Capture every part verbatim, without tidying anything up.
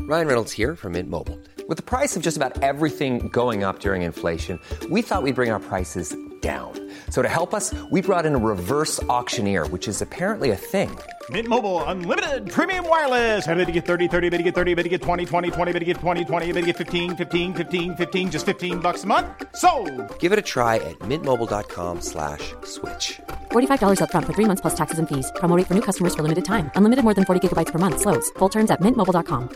Ryan Reynolds here from Mint Mobile. With the price of just about everything going up during inflation, we thought we'd bring our prices down. So to help us, we brought in a reverse auctioneer, which is apparently a thing. Mint Mobile Unlimited Premium Wireless. How to get thirty, thirty, how to get thirty, how to get twenty, twenty, twenty, how to get twenty, twenty, how to get fifteen, fifteen, fifteen, fifteen, just fifteen bucks a month? Sold! Give it a try at mintmobile.com slash switch. forty-five dollars up front for three months plus taxes and fees. Promo rate for new customers for limited time. Unlimited more than forty gigabytes per month. Slows full terms at mint mobile dot com.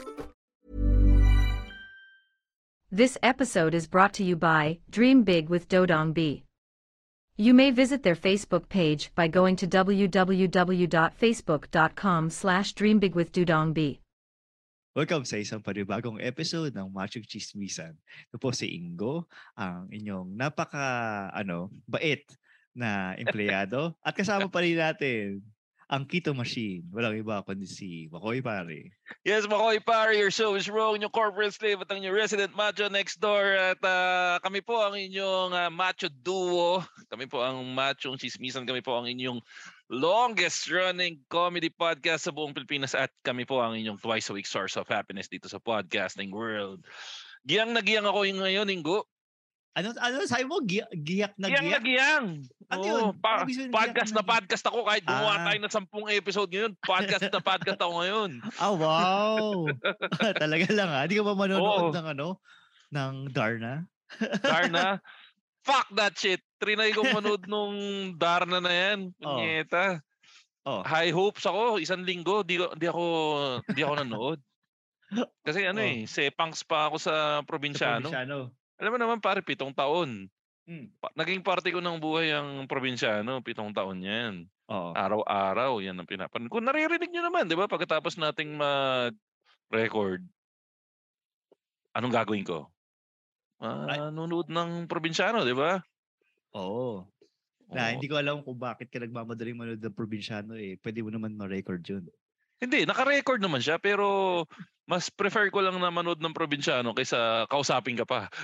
This episode is brought to you by Dream Big with Dodong B. You may visit their Facebook page by going to www.facebook.com slash dreambigwithdodongb. Welcome sa isang panibagong episode ng Machong Chismisan. Ito po si Ingo, ang inyong napaka, ano, bait na empleyado. At kasama pa rin natin ang Keto Machine. Walang iba kundi si Makoy Pare. Yes, Makoy Pare, your show is wrong. Yung corporate slave at ang yung resident macho next door. At uh, kami po ang inyong uh, macho duo. Kami po ang Machong Chismisan. Kami po ang inyong longest running comedy podcast sa buong Pilipinas. At kami po ang inyong twice a week source of happiness dito sa podcasting world. Giyang na giyang ako yung ngayon, Ingo. Ano ano sabi mo giyak, giyak na giyak? Giyang na giyang. Ano Oo, yun? pa- Ano podcast na podcast ako kahit gumawa Ah. tayo ng sampung episode ngayon. Podcast na podcast ako ngayon. Ah, wow. Talaga lang ah. Hindi ka ba manonood Oo. ng ano? Ng Darna? Darna. Fuck that shit. Trinay kong manood nung Darna na yan. Oh. Punyeta. Oh. High hopes ako. Isang linggo. Di, di ako di ako nanood. Kasi ano Oh. eh, sepangs pa ako sa Sa probinsyano. probinsyano. Alam mo naman pare, pitong taon. Hmm. Pa- naging parte ko ng buhay ang probinsyano. Pitong taon yan. Oo. Araw-araw, yan ang pinapan. Kung naririnig nyo naman, di ba? Pagkatapos nating mag-record, anong gagawin ko? Right. Manunood ng probinsyano, di ba? Oo. Na, Oo. hindi ko alam kung bakit ka nagmamadaling manood ng probinsyano eh. Pwede mo naman ma-record yun. Hindi, naka-record naman siya, pero mas prefer ko lang na manood ng probinsyano kaysa kausapin ka pa.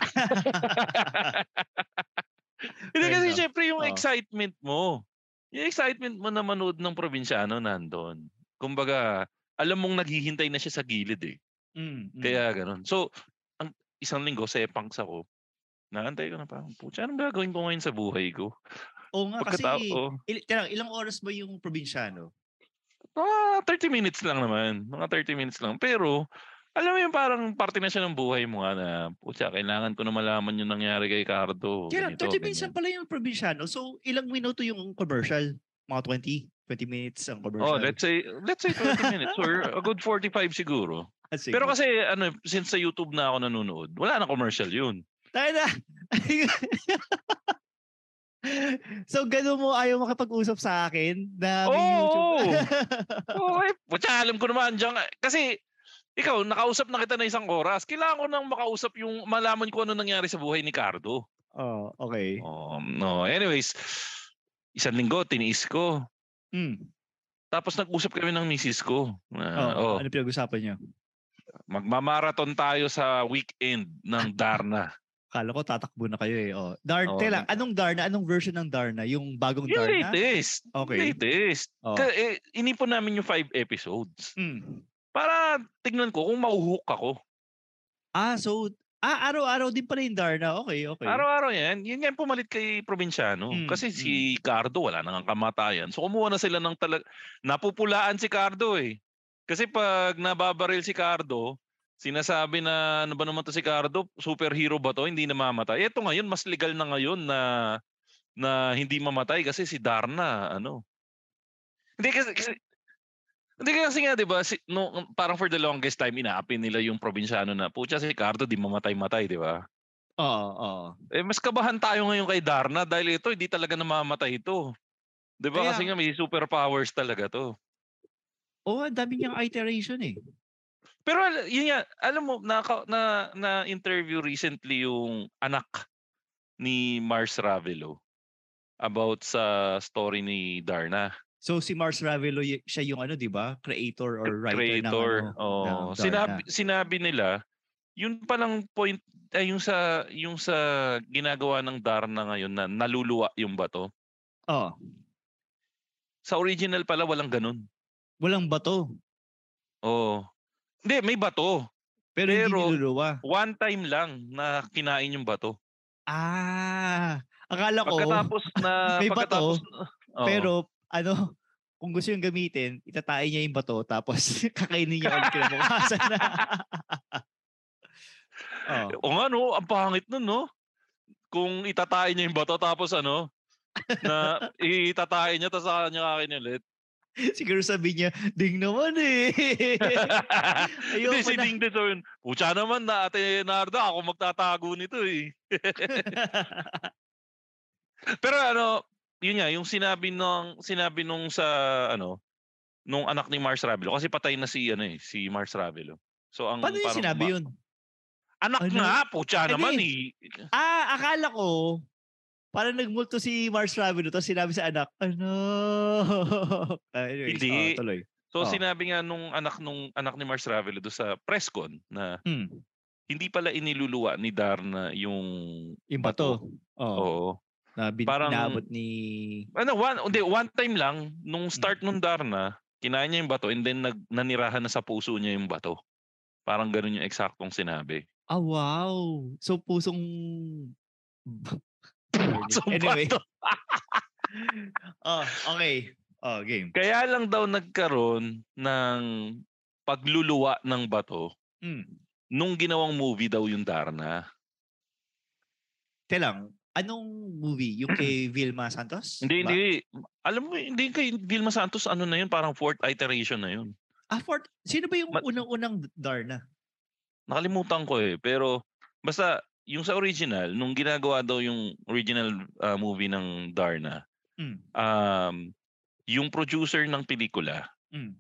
Hindi Fair kasi enough. syempre yung Oo. excitement mo. Yung excitement mo na manood ng probinsyano nandun. Kumbaga, alam mong naghihintay na siya sa gilid eh. Mm, mm. Kaya ganun. So, ang isang linggo, sepangs ako. Naantay ko na parang, pucha, anong gagawin ko ngayon sa buhay ko? Oo nga kasi, Pagkatapos, oh, il- tira- ilang oras ba yung probinsyano? mga thirty minutes lang naman. Mga thirty minutes lang. Pero, alam mo yung parang parte na siya ng buhay mo nga na, pucha, kailangan ko na malaman yung nangyari kay Cardo. Kaya Ganito, thirty minutes ganyan. lang pala yung probinsyano. So, ilang minuto yung commercial? Mga twenty? twenty minutes ang commercial. Oh, let's say, let's say twenty minutes or a good forty-five siguro. Ah, sige. Pero kasi, ano, since sa YouTube na ako nanonood, wala na commercial yun. Tayo na! So, gano'n mo ayaw makapag-usap sa akin na may Oo! YouTube? Okay, pucha, alam ko naman dyan. Kasi, ikaw, nakausap na kita na isang oras. Kailangan ko nang makausap yung, malaman ko ano nangyari sa buhay ni Cardo. Oh, okay. Um, no, anyways, isang linggo, tiniis ko. Mm. Tapos nag-usap kami ng misis ko. Uh, Oh, oh, Ano pinag-usapan niyo? magmamarathon tayo sa weekend ng Darna. Kala ko tatakbo na kayo eh. Oh. Darn, Oo. tela, anong Darna? Anong version ng Darna? Yung bagong Yung Darna? latest. Okay. Latest. Oh. Ka- eh, inipon namin yung five episodes. Mm. Para tignan ko kung mauhook ako. Ah, so, ah, araw-araw din pala yung Darna. Okay, okay. Araw-araw yan. Yun nga yung pumalit kay Probinsyano. Mm, Kasi si Cardo wala nang kamatayan. So kumuha na sila ng talag... Napupulaan si Cardo eh. Kasi pag nababaril si Cardo, sinasabi na ano ba naman to si Cardo? Superhero ba to? Hindi namamatay. Ito ngayon, mas legal na ngayon na na hindi mamatay kasi si Darna, ano. Hindi kasi... kasi hindi kasi nga, di ba, si, no, parang for the longest time, inaapi nila yung Probinsyano na, pucha si Cardo, di mamatay-matay, di ba? Oo, oo. Eh, mas kabahan tayo ngayon kay Darna dahil ito, hindi talaga namamatay ito. Di ba? Kaya- Kasi nga may superpowers talaga to. Oo, ang dami niyang iteration eh. Pero al- yun nga, alam mo, na, na, na interview recently yung anak ni Mars Ravelo about sa story ni Darna. So si Mars Ravelo, y- siya yung ano, di ba? Creator or writer Creator. ng, ano, Oh, ng Darna. sinabi, sinabi nila, yun palang point, ay yung sa, yung sa ginagawa ng Darna ngayon na naluluwa yung bato. Oh, Sa original pala, walang ganun. walang bato. Oo. Hindi, may bato. Pero, hindi Pero niluluwa. one time lang na kinain yung bato. Ah, akala ko Pagkatapos na may pagkatapos bato, na, oo. pero ano, kung gusto yung gamitin, itatain niya yung bato tapos kakainin niya ulit kinabukasan na. Oh. O nga no, ang pangit nun no. Kung itatain niya yung bato tapos ano, na itatain niya tapos saka niya kakainin ulit. Siguro sabi niya, ding naman eh. Hindi, Ayoko si na. Ding din yun. Pucha naman na Ate Narda, ako magtatago nito eh. Pero ano, yun nga, yung sinabi nung sinabi nung sa ano, nung anak ni Mars Ravelo kasi patay na si ano eh, si Mars Ravelo. So ang Paano yung parang sinabi ma- yun? Anak Ano? nga, pucha Hindi. naman eh. Ah, akala ko, parang nagmulto si Mars Ravelo tapos sinabi sa anak, ano? Ah, anyways, Hindi. oh, tuloy. So Oh. sinabi nga nung anak nung anak ni Mars Ravelo do sa press con na Hmm. hindi pala iniluluwa ni Darna yung Yung bato. Oh, Oo. na bin- Parang- inaabot ni... Ano, one, hindi, one time lang nung start nung Darna, kinain niya yung bato and then nag, nanirahan na sa puso niya yung bato. Parang ganun yung eksaktong sinabi. Ah, wow. So, pusong... Pusong Anyway. bato. Oh, okay. Oh, game. Kaya lang daw nagkaroon ng pagluluwa ng bato Hmm. nung ginawang movie daw yung Darna. Te lang, anong movie? Yung kay Vilma Santos? Hindi, Ba? hindi. Alam mo, hindi kay Vilma Santos, ano na yun, parang fourth iteration na yun. Ah, for, sino ba yung Ma- unang-unang Darna? Nakalimutan ko eh. Pero basta yung sa original, nung ginagawa daw yung original uh, movie ng Darna, Hmm. um, yung producer ng pelikula, Hmm.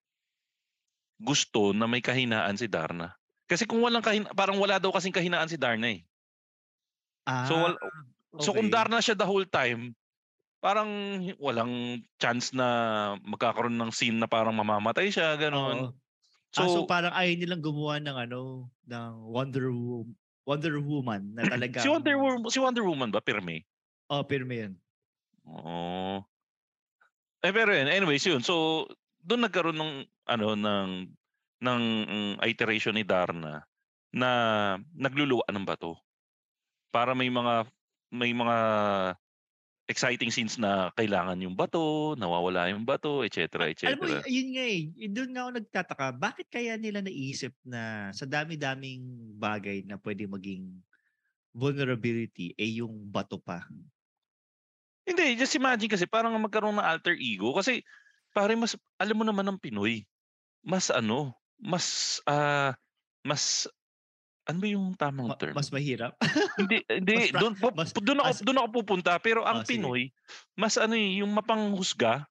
gusto na may kahinaan si Darna. Kasi kung walang kahin parang wala daw kasing kahinaan si Darna eh. Ah, So, wal- so kung okay. Darna siya the whole time, parang walang chance na magkakaroon ng scene na parang mamamatay siya, Oo. gano'n. So, ah, so So, parang ayaw nilang gumawa ng ano, ng Wonder Woman, Wonder Woman na talaga. si Wonder Woman, si Wonder Woman ba pirme? Oh, pirme yun. Oo. Eh pero yun, anyways yun. So doon nagkaroon ng ano ng ng mm, iteration ni Darna na nagluluwa ng bato. Para may mga may mga exciting scenes na kailangan yung bato, nawawala yung bato, et cetera, et Alam mo, cetera. y- yun nga eh. Yun doon nga ako nagtataka. Bakit kaya nila naisip na sa dami-daming bagay na pwede maging vulnerability, eh yung bato pa? Hindi, just imagine kasi parang magkaroon ng alter ego kasi pare mas alam mo naman ng Pinoy. Mas ano, mas ah mas ano ba yung tamang Ma- term? mas mahirap. Hindi, hindi. Mas pra- Doon, po- mas- doon ako, mas- doon ako pupunta. Pero ang Oh, sige. Pinoy, mas ano eh, yung mapanghusga.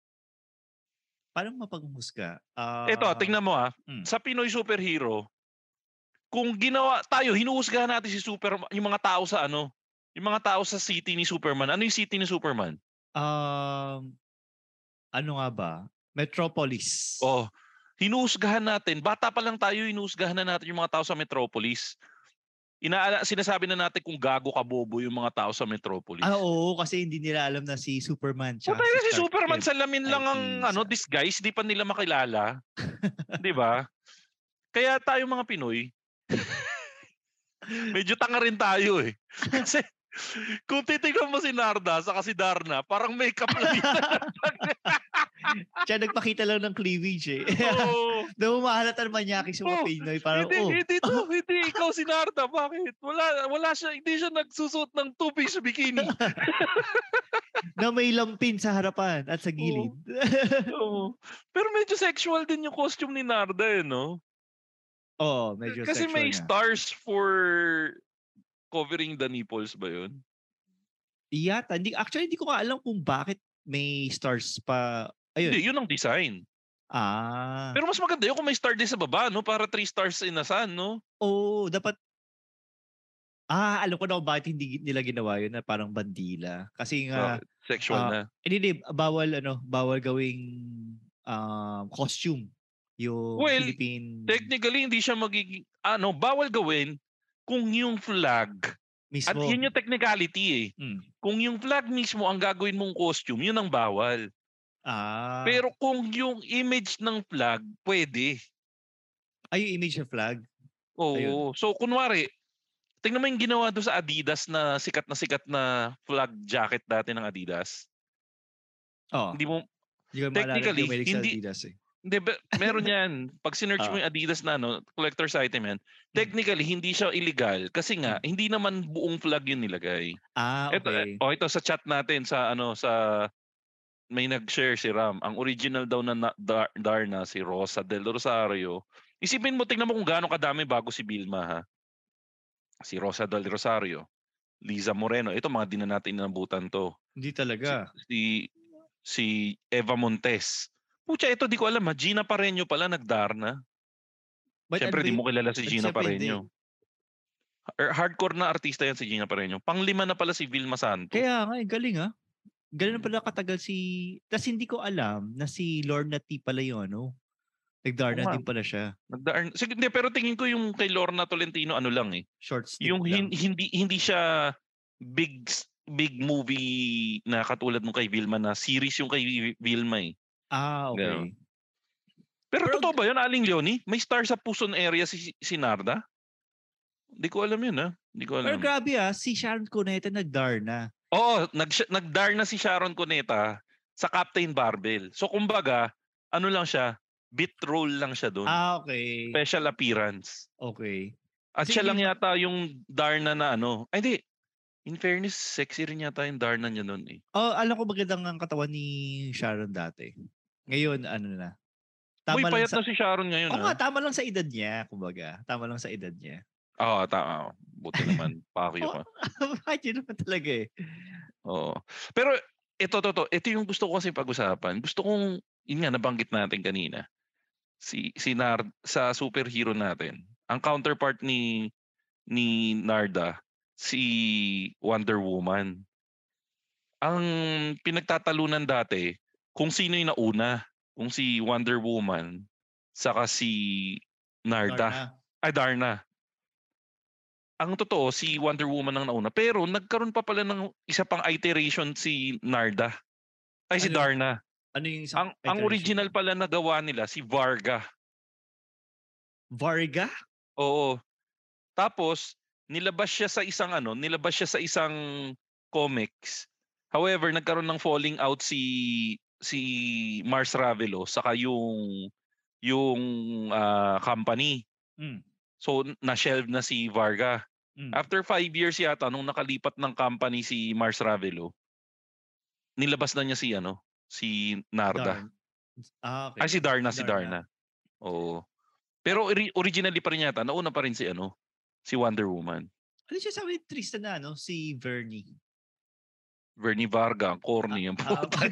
Parang mapanghusga. Ah, Ito, tingnan mo ah. mm. Sa Pinoy superhero, kung ginawa tayo, hinuhusgahan natin si Superman, yung mga tao sa ano, yung mga tao sa city ni Superman. Ano yung city ni Superman? Um, ano nga ba? Metropolis. Oh, hinuhusgahan natin. Bata pa lang tayo, hinuhusgahan na natin yung mga tao sa Metropolis. Inaala, sinasabi na natin kung gago ka bobo yung mga tao sa Metropolis. Ah, oo, kasi hindi nila alam na si Superman siya. Puta si Superman Kent. sa lamin lang ang Ay, ano isa. disguise, di pa nila makilala. 'Di ba? Kaya tayo mga Pinoy medyo tanga rin tayo eh. Kasi kung titignan mo si Narda sa si Darna, parang makeup lang yun. Siya nagpakita lang ng cleavage eh. Oo. Daw mahalata naman niya sa mga Oh, Pinoy. Parang, hindi, oh, hindi to, hindi ikaw si Narda. Bakit? Wala, wala siya, hindi siya nagsusuot ng two-piece bikini. na may lampin sa harapan at sa gilid. Oo. Pero medyo sexual din yung costume ni Narda eh, no? Oo, oh, medyo Kasi sexual may nga. stars for covering the nipples ba yun? Iyata. Hindi, actually, hindi ko nga alam kung bakit may stars pa. Ayun. Hindi, yun ang design. Ah. Pero mas maganda yun kung may star din sa baba, no? Para three stars in a sun, no? Oo, dapat. Ah, alam ko na kung bakit hindi nila ginawa yun na parang bandila. Kasi nga, Oh, sexual ah, na. hindi, hindi, bawal, ano, bawal gawing um, costume yung Well, Philippine Technically, hindi siya magiging, ano, bawal gawin kung yung flag, mismo. at yun yung technicality eh. Mm. Kung yung flag mismo ang gagawin mong costume, yun ang bawal. Ah. Pero kung yung image ng flag, pwede. ay, yung image ng flag? Oo. Ayun. So, kunwari, tingnan mo yung ginawa doon sa Adidas na sikat na sikat na flag jacket dati ng Adidas. Oo. Hindi mo, Hindi ko maalala, technically, hindi ko mahilig sa hindi, Adidas eh. hindi, ba- meron yan. Pag sinerch mo Ah. yung Adidas na ano, collector's item yan, technically, hindi siya illegal kasi nga, hindi naman buong flag yun nilagay. Ah, Ito, okay. oh, ito sa chat natin sa ano sa may nag-share si Ram. Ang original daw na, na Dar- Darna si Rosa del Rosario. Isipin mo, tingnan mo kung gaano kadami bago si Vilma ha. Si Rosa del Rosario, Liza Moreno. Ito mga di na natin inabutan to. Hindi talaga. Si si Eva Montes. Pucha, ito di ko alam ha. Gina Pareño pala nag-Darna. But Siyempre ano di ba mo y- kilala si but Gina siyempre hindi. Pareño. Er, hardcore na artista yan si Gina Pareño. Panglima na pala si Vilma Santos. Kaya nga, eh, galing ah. Ganun pala katagal si... Tapos hindi ko alam na si Lorna T pala yung ano. Nag-Darna Oo nga. din pala siya. Nagdaan. Sige, hindi, pero tingin ko yung kay Lorna Tolentino ano lang eh. Short stick Yung hin- lang. hindi hindi siya big big movie na katulad nung kay Vilma na series yung kay Vilma eh. Ah, okay. Pero, Pero- totoo ba yun, Aling Leonie? May star sa Puson area si si Narda? Hindi ko alam yun ah. Hindi ko Pero alam. grabe ah, si Sharon Cuneta nag-Darna. Oo, nag nagdar na si Sharon Cuneta sa Captain Barbell. So kumbaga, ano lang siya, bit role lang siya doon. Ah, okay. Special appearance. Okay. At Kasi siya lang hindi- yata yung Darna na ano. Ay, hindi. In fairness, sexy rin yata yung Darna niya noon eh. Oh, alam ko magandang ang katawan ni Sharon dati. Ngayon, ano na. Uy, Tama lang payat sa... na si Sharon ngayon. Oo ah. nga, tama lang sa edad niya, kumbaga. Tama lang sa edad niya. Oo, tama. Buti naman. Pakyo ka. Bakit yun naman talaga eh. Oo. Pero ito, to, to. Ito yung gusto ko kasi pag-usapan. Gusto kong, yun nga, nabanggit natin kanina. Si, si Nard, sa superhero natin. Ang counterpart ni ni Narda, si Wonder Woman. Ang pinagtatalunan dati, kung sino yung nauna. Kung si Wonder Woman, saka si Narda. Darna. Ay, Darna. Ang totoo, si Wonder Woman ang nauna. Pero nagkaroon pa pala ng isa pang iteration si Narda. Ay, si Ano? Darna. Ano yung isang Ang, ang iteration? original pala na gawa nila, si Varga. Varga? Oo. Tapos, nilabas siya sa isang ano, nilabas siya sa isang comics. However, nagkaroon ng falling out si si Mars Ravelo saka yung yung ah, company. Mm. So, na-shelve na si Varga. Mm. After five years yata, nung nakalipat ng company si Mars Ravelo, nilabas na niya si ano, si Narda. Darn. Ah, okay. Ay, si Darna, si Darna. Darna. Oo. Pero ori- originally pa rin yata, nauna pa rin si ano, si Wonder Woman. Ano siya sabi ni Tristan na ano? Si Vernie. Vernie Varga, ang corny yung Ah, puta.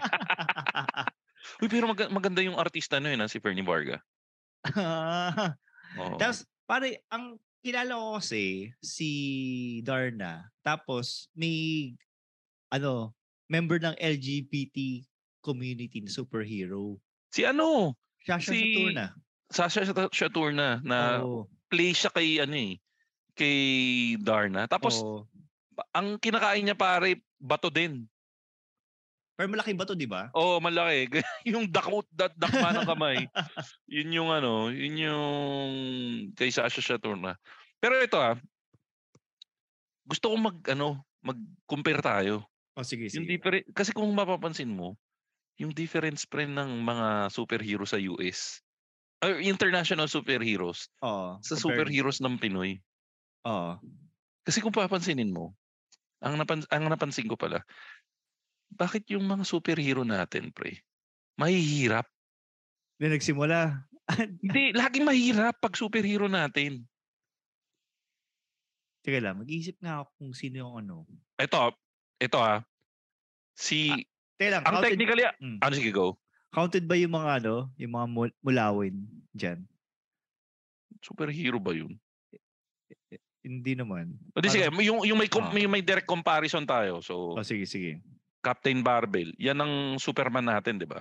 Uy, pero mag- maganda yung artista na yun, ah, si Vernie Varga. ah. Oo. Tapos, pare, ang kilala ko kasi si Darna. Tapos, may, ano, member ng L G B T community na superhero. si ano, Shasha Si- Saturna. Sasha Saturna na Oo. play siya kay ano eh, kay Darna. Tapos Oo. pa- ang kinakain niya pare bato din. Pero malaking bato, di ba? Oo, malaki. yung dakot dat dakma ng kamay. Yun yung ano, yun yung kay Sasha Saturna. Pero ito ah, gusto kong mag ano, mag-compare tayo. Oh, sige, Yung sige. different kasi kung mapapansin mo, yung difference pre ng mga superhero sa U S or international superheroes Oo. sa compare- superheroes ng Pinoy. Oo. Kasi kung papansinin mo, ang napan ang napansin ko pala, bakit yung mga superhero natin, pre, mahihirap? Na nagsimula. Hindi, laging mahirap pag superhero natin. Teka lang, mag-iisip nga ako kung sino yung ano. Ito, ito ah. Si Teka lang, ang counted, technically, Mm. ano sige go. counted ba yung mga ano, yung mga mul- mulawin dyan? Superhero ba yun? Hindi naman. O di sige, Parang- yung yung may, com- Ah. may may direct comparison tayo. So, Oh, sige, sige. Captain Barbell, yan ang Superman natin, 'di ba?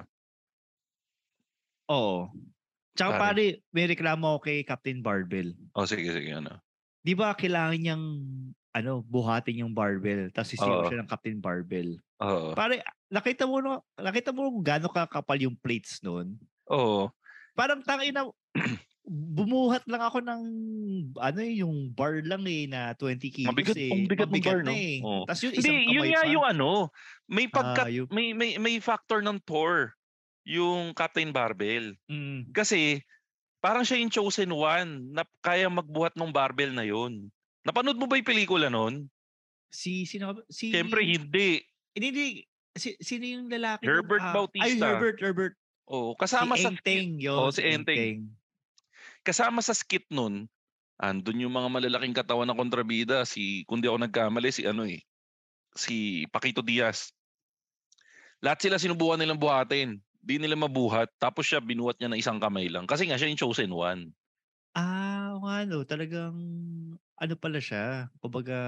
Oo. Tsaka Pare. pare, may reklamo ako kay Captain Barbell. O sige, sige, ano. Di ba kailangan niyang ano, buhatin yung barbell tapos sisigaw Oo. siya ng Captain Barbell. Oo. Pare, nakita mo no, nakita mo kung gaano kakapal yung plates noon. Oo. Parang tangina bumuhat lang ako ng ano eh, yung bar lang eh na twenty kilos Mabigat, eh. ang bigat ng bar, na no? eh. Oh. Tapos yun, Hindi, isang yun kamay nga pa. yung ano, may pagka, Ah, yung- may, may, may factor ng Thor, yung Captain Barbell. Mm. Kasi, parang siya yung chosen one na kaya magbuhat ng barbell na yun. Napanood mo ba yung pelikula nun? Si, sino ka ba? Si, Siyempre, hindi. Hindi, hindi. Si, sino yung lalaki? Herbert doon? Ah, Bautista. Ay, Herbert, Herbert. Oh, kasama si sa Enteng, yun. Oh, si Enteng. Enteng. Kasama sa skit nun, andun yung mga malalaking katawan ng kontrabida, si, kung di ako nagkamali, si ano eh, si Paquito Diaz. Lahat sila sinubukan nilang buhatin. Di nila mabuhat. Tapos siya, binuhat niya na isang kamay lang. Kasi nga, siya yung chosen one. Ah, o nga, no. Talagang, ano pala siya. Kumbaga,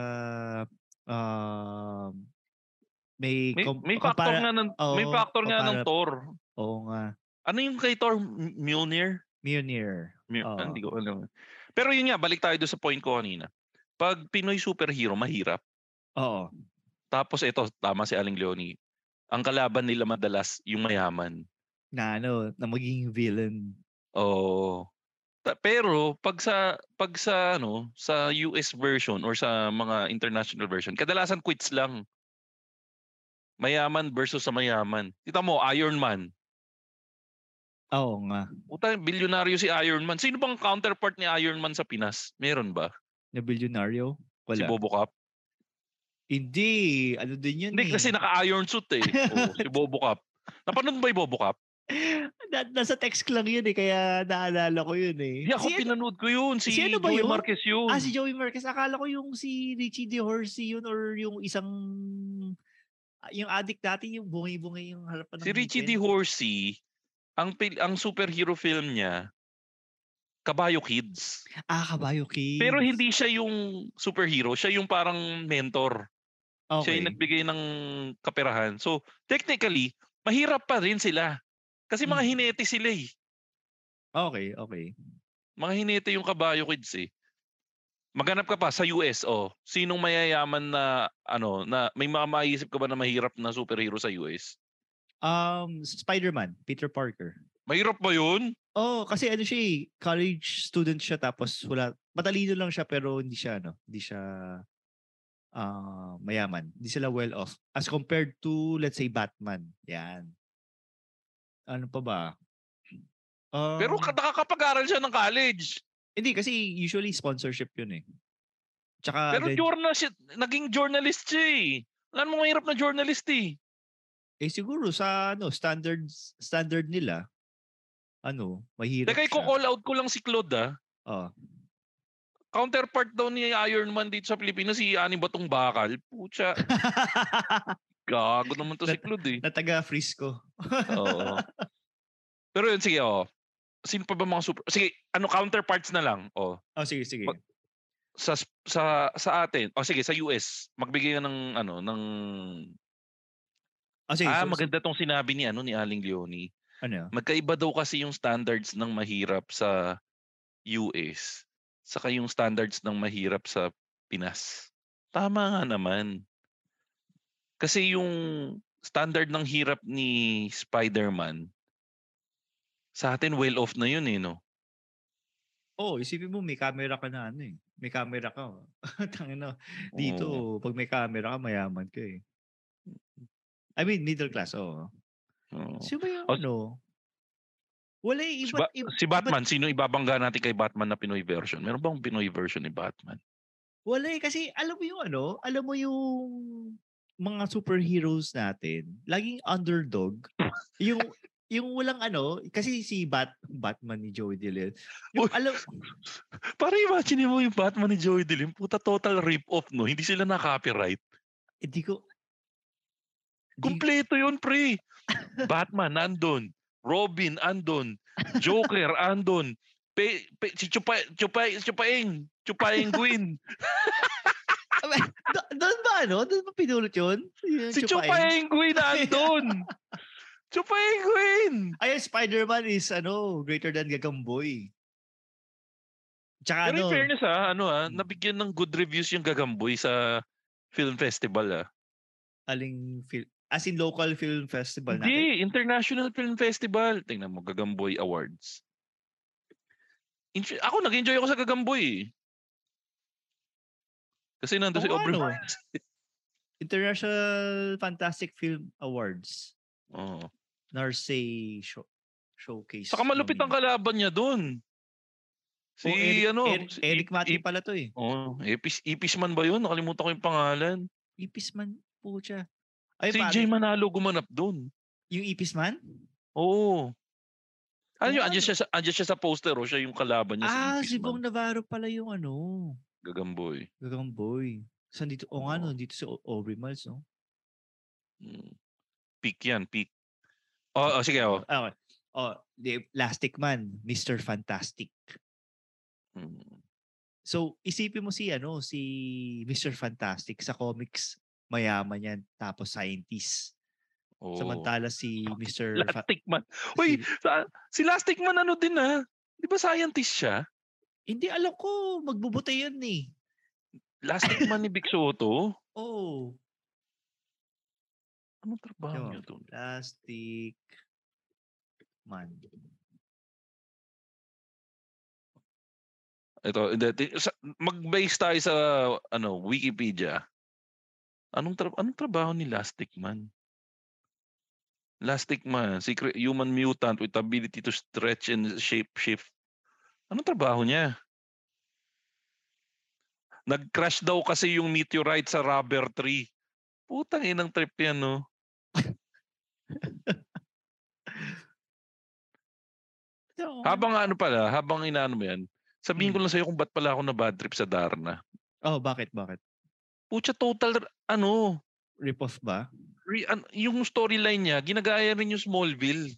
um, may, May, kom- may factor kumpara- nga ng, oo, may factor nga ng kumpara- Thor. Oo nga. Ano yung kay Thor? M- Mjolnir? Mjolnir. Mjol- Oo. ah, Hindi ko alam. Pero yun nga, balik tayo doon sa point ko kanina. Pag Pinoy superhero, mahirap. Oo. Tapos ito, tama si Aling Leonie. Ang kalaban nila madalas, yung mayaman. Na ano, na magiging villain. Oo. Ta- Pero pag sa pag sa ano, sa U S version or sa mga international version, kadalasan quits lang. Mayaman versus sa mayaman. Kita mo, Iron Man. Oo nga. Puta, bilyonaryo si Iron Man. Sino bang counterpart ni Iron Man sa Pinas? Meron ba? Na bilyonaryo? Wala. Si Bobo Cap? Hindi. Ano din yun Hindi eh. kasi naka-iron suit eh. Oh, si Bobo Cap. Napanood mo ba yung Bobo Cap? Na- nasa text ko lang yun eh. Kaya naalala ko yun eh. Hindi ako Si ano- pinanood ko yun. Si, si ano ba Joey yun? Marquez yun. Ah, si Joey Marquez. Akala ko yung si Richie DeHorsey yun or yung isang yung addict dati yung bungay-bungay yung harapan ng Si Richie ngipin. DeHorsey, ang pil- ang superhero film niya, Kabayo Kids. Ah, Kabayo Kids. Pero hindi siya yung superhero, siya yung parang mentor. Siya Okay. yung nagbigay ng kaperahan. So, technically, mahirap pa rin sila. Kasi mga Hmm. hinete sila eh. Okay, okay. Mga hinete yung Kabayo Kids eh. Maghanap ka pa sa U S, oh. Sinong mayayaman na, ano, na may mga maisip ka ba na mahirap na superhero sa U S? Um, Spider-Man, Peter Parker. Mahirap ba yun? Oh, kasi ano siya eh, college student siya tapos wala, matalino lang siya pero hindi siya ano, hindi siya ah mayaman. Hindi sila well off as compared to let's say Batman. Yan. Ano pa ba? Um, Pero ka- nakakapag-aral siya ng college. hindi kasi usually sponsorship yun eh. Tsaka Pero then- journalist, naging journalist siya eh. Alam mo, mahirap na journalist eh. eh siguro sa ano standards standard nila ano, mahirap Teka, siya. i-call out ko lang si Claude ah. Oh. Counterpart daw ni Iron Man dito sa Pilipinas, si Ani Batong Bakal. Pucha, gago naman to si Claude eh. na taga Frisco. Oo. Pero yun, sige oh. Sino pa ba mga super... Sige, ano counterparts na lang. Oh. Oh, sige, sige. Pag- Sa sa sa atin. Oh, sige, sa U S, magbigay ka ng ano, ng Oh, sige, Ah, so- maganda tong sinabi ni ano ni Aling Leonie. ano? Magkaiba daw kasi yung standards ng mahirap sa U S saka yung standards ng mahirap sa Pinas. Tama nga naman. Kasi yung standard ng hirap ni Spider-Man, sa atin well off na yun eh, no? Oh, isipin mo may camera ka na ano eh. May camera ka. oh. Tangina. Dito, Oo. pag may camera ka, mayaman ka eh. I mean, middle class, oh. Oo. Sino ba yung Oh, ano? Wala eh, Si, iba, Ba- iba, si Batman, sino ibabangga natin kay Batman na Pinoy version? Meron bang Pinoy version ni Batman? wala eh, kasi alam mo yung ano, alam mo yung mga superheroes natin, laging underdog. yung yung walang ano, kasi si Bat Batman ni Joey De Leon. Yung Uy. alam, Para imagine mo yung Batman ni Joey De Leon, puta total rip-off, no? Hindi sila na-copyright. hindi ko, di- Kompleto yun, pre. Batman, andon. Robin, andon. Joker, andon. Pe, pe, si Chupay, Chupay, Chupaing. Chupaing Gwyn. Do- doon ba ano? Doon ba pinulot yun? Yung Si Chupain? Chupaing Gwyn, andon. Chupaing Gwyn. Ay, Spider-Man is ano, greater than Gagamboy. Tsaka Pero ano, in fairness ha, ano ha, nabigyan ng good reviews yung Gagamboy sa film festival ha. aling fil- as in local film festival natin. Hindi, International Film Festival. Tingnan mo, Gagamboy Awards. In- ako, nag-enjoy ako sa Gagamboy eh. Kasi nandun Oo, si Aubrey ano? Marcel. International Fantastic Film Awards. Oo. Narsay show, Showcase. Saka malupit ang nominee. kalaban niya dun. Si Oh, Eric, ano, Eric, si Eric Ip- Mati Ip- pala to eh. oh, Ipis, Ipisman ba yun? Nakalimutan ko yung pangalan. Ipisman po siya. Ay, Si pare, Jay Manalo gumanap dun. yung Ipisman? Oo. Ano yun? Oo, Andiyan ano? siya, sa, andiyan siya sa poster o siya yung kalaban niya Ah, si si Bong Ipisman. Navarro pala yung ano. Gagamboy. Gagamboy. Saan dito? O Oo. nga no, dito si O- Aubrey Miles, no? Hmm. Peak yan, peak. Oh, oh sige, oh. Okay. Oh, the Plastic Man, Mister Fantastic. Hmm. So, isipin mo si ano, si Mister Fantastic sa comics, mayaman yan, tapos scientist. Oh. Samantala si Mister Fa- Lastic Man. Uy, si- sa, si Lastic Man ano din ah. Di ba scientist siya? Hindi, alam ko, magbubuti yan eh. Lastic Man ni Vic Soto? Oh, Anong trabaho Yo, niya doon? Plastic Man. Ito, hindi, ti- sa- mag-base tayo sa ano, Wikipedia. Anong tra- anong trabaho ni Lastic Man? Lastic Man, secret human mutant with ability to stretch and shape shift. Anong trabaho niya? Nag-crash daw kasi yung meteorite sa rubber tree. Putang inang trip yan, no? So, Habang ano pala, habang inaano mo yan, sabihin ko Hmm. lang sa'yo kung ba't pala ako na bad trip sa Darna. Oh, bakit, bakit? Pucha, total, ano, Rip-off ba? re, an, yung storyline niya, ginagaya rin yung Smallville.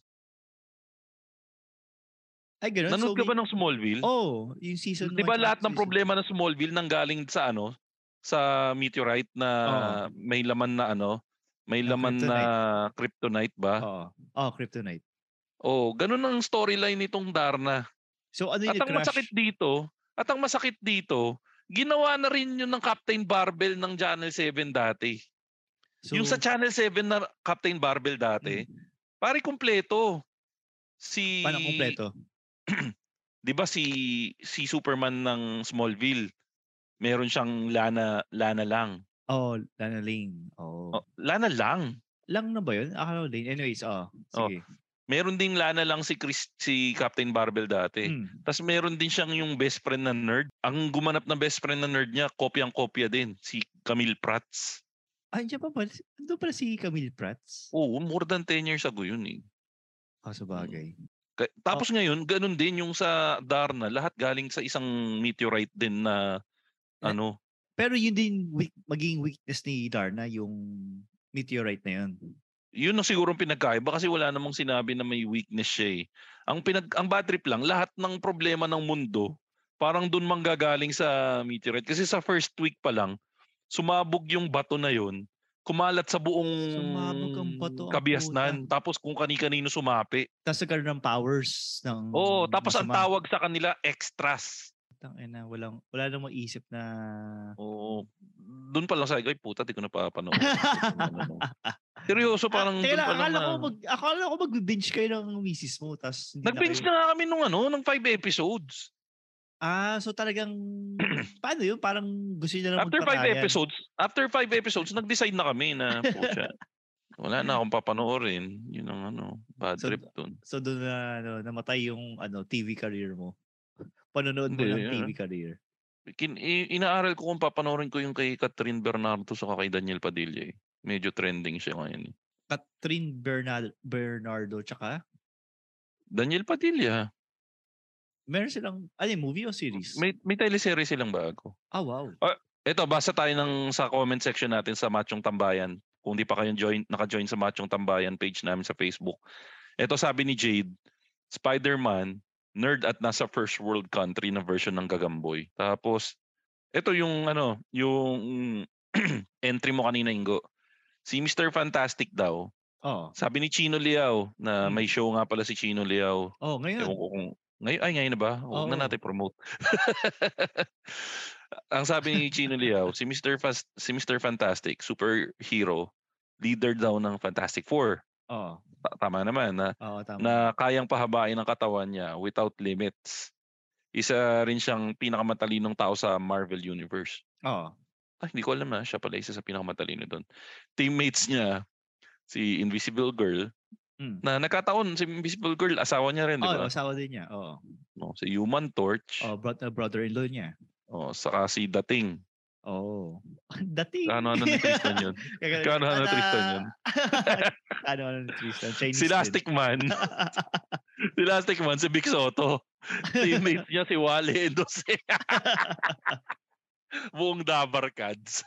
Ay, ganun. Nanood So, ka ba may- ng Smallville? Oh, yung season Di ba one, lahat ng season- problema ng Smallville nanggaling sa ano, sa meteorite na may laman na ano, may Na laman na kryptonite ba? Oo. Oh, Kryptonite. Oh, ganun ang storyline nitong Darna. So, ano yung At ang crash? masakit dito, at ang masakit dito, ginawa na rin yun ng Captain Barbell ng Channel seven dati. So, Yung sa Channel seven na Captain Barbell dati, Mm. pare kumpleto. Si paano kompleto? 'Di ba si si Superman ng Smallville, meron siyang lana lana lang. Oh, Lana Lane. Oh. Oh, lana lang. Lang na ba yun? Akala ko Lane. Anyways, oh. Sige. Meron ding lana lang si Chris, si Captain Barbell dati. Mm. Tapos meron din siyang yung best friend na nerd. Ang gumanap na best friend na nerd niya, kopyang-kopya din, si Camille Prats. Ay, dyan pa pala. Ando pala si Camille Prats. Oo, more than ten years ago yun eh. Ah, sa bagay. Ka- Tapos Oh. ngayon, ganun din yung sa Darna, lahat galing sa isang meteorite din na Eh, ano. Pero yun din weak, maging weakness ni Darna, yung meteorite na yun. Yun ang siguro pinagkaiba kasi wala namang sinabi na may weakness siya eh. Ang pinag ang bad trip lang, lahat ng problema ng mundo parang doon manggagaling sa meteorite kasi sa first week pa lang sumabog yung bato na yun, kumalat sa buong Sumabog ang bato, ang kabiasnan, puta. tapos kung kani-kanino sumapi. Tapos nagkaroon ng powers ng Oo, tapos ang masama. tawag sa kanila extras. Tangina, walang wala nang maisip na Oo. Doon pa lang sa ay puta, di ko napapanood. Seryoso, parang ah, teka doon lang, pa lang akala na. ko mag akala ko mag-binge kayo ng misis mo tapos hindi Nag-binge na kayo. na nga kami nung ano, ng five episodes. Ah, so talagang paano yun? Parang gusto niyo na lang After five magpatayan. episodes, after five episodes, nag-decide na kami na pucha. Wala na akong papanoorin. Yun ang ano, bad So, trip dun. So doon na ano, namatay yung ano T V career mo. Panonood mo Hindi, ng yun, T V ah. career. Kin, i- inaaral ko kung papanoorin ko yung kay Catherine Bernardo sa kay Daniel Padilla eh. Medyo trending siya ngayon eh. Catherine Bernardo, Bernardo tsaka Daniel Padilla. meron silang ano yung movie o series? May, may teleserye silang bago. Ah, wow. Ito, basa tayo ng sa comment section natin sa Machong Tambayan. Kung di pa kayo join, naka-join sa Machong Tambayan page namin sa Facebook. Ito sabi ni Jade, Spider-Man, nerd at nasa first world country na version ng Gagamboy. Tapos, ito yung ano, yung entry mo kanina, Ingo. Si Mister Fantastic daw, Oh. sabi ni Chino Liao na Hmm. may show nga pala si Chino Liao. Oh, ngayon. Ewan ko kung ngayon, ay ngayon na ba? Huwag na Oo. natin promote. Ang sabi ni Chino Liao, si Mister Fast, si Mister Fantastic, superhero, leader daw ng Fantastic Four. Oh. Ta- Tama naman na Oo, tama. na kayang pahabain ang katawan niya without limits. isa rin siyang pinakamatalinong tao sa Marvel Universe. Oo. Ay, hindi ko alam na. Siya pala isa sa pinakamatalino doon. Teammates niya, si Invisible Girl, Mm. na nagkataon, si Invisible Girl, asawa niya rin, di Oo, ba? asawa din niya. Oo. No, si Human Torch, Oh, bro- uh, brother-in-law niya. oh, saka si Dating. Oh. Dating. Kano-ano ni Tristan yun? Kano-ano ni Tristan yun? Ano-ano ni Tristan? Chinese Si Elastic din. Man. Si Elastic Man, si Big Soto. Teammate niya si Wale Endose. Buong Dabar Cats.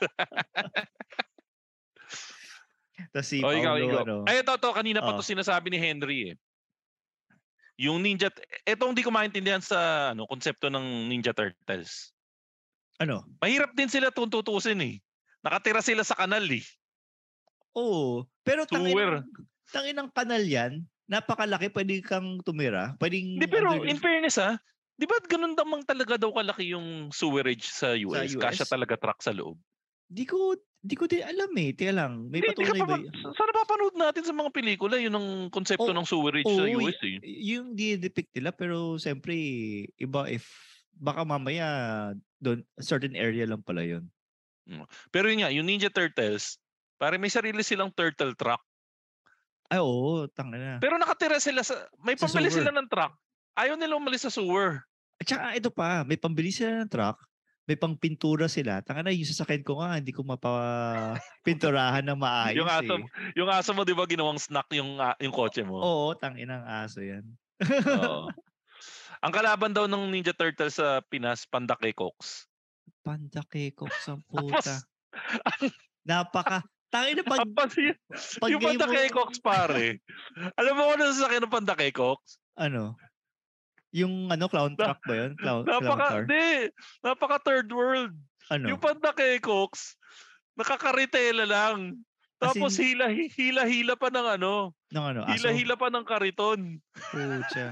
Tapos si O, ikaw, Paolo, ikaw. ano. Ay, ito, to, kanina pa Oh. to sinasabi ni Henry eh. Yung Ninja, ito hindi ko maintindihan sa ano konsepto ng Ninja Turtles. Ano? Mahirap din sila tuntutusin eh. Nakatira sila sa kanal eh. Oo. Pero Sewer. tangin tangin ng kanal yan. Napakalaki. Pwede kang tumira. Pwedeng... Hindi, pero under- in fairness ha, di ba ganun damang talaga daw kalaki yung sewerage sa U S? Sa U S? Kasya talaga truck sa loob. Di ko... Di ko din alam eh. Tiya lang. May Hindi, di ka patunay pa, ba? y- sana napapanood natin sa mga pelikula yun ang konsepto Oo, ng sewerage sa Oo, U S eh. y- yung di-depict nila. Pero siyempre, iba if... Baka mamaya doon certain area lang pala yun. Pero yun nga, yung Ninja Turtles, pare may sarili silang turtle truck. Ay, oo. Tanga na. Pero nakatira sila sa, may Sa pambili sewer. sila ng truck. Ayaw nila umalis sa sewer. At saka ito pa, may pambili sila ng truck, may pang pintura sila. Tanga na, yung sasakyan ko nga, hindi ko mapapinturahan na maayos yung aso, eh. yung aso mo 'di ba ginawang snack yung ah, yung kotse mo? Oo, tangin ng aso yan. Oo. Ang kalaban daw ng Ninja Turtles sa Pinas, Panda Cox. Panda Kekok sa puta. Napaka, tangin na pag, Tapos yun, pag yung game Panda mo- Cox pare. Alam mo kung ano sasakyan ng Panda Cox? ano, yung ano, clown truck ba yun? Clown, clown Napaka, car? di, napaka third world. Ano? Yung Panda Cox, nakakaritela lang. As Tapos in- hila, hila-hila pa ng ano, Ng ano, aso? hila-hila pa ng kariton. Pucha.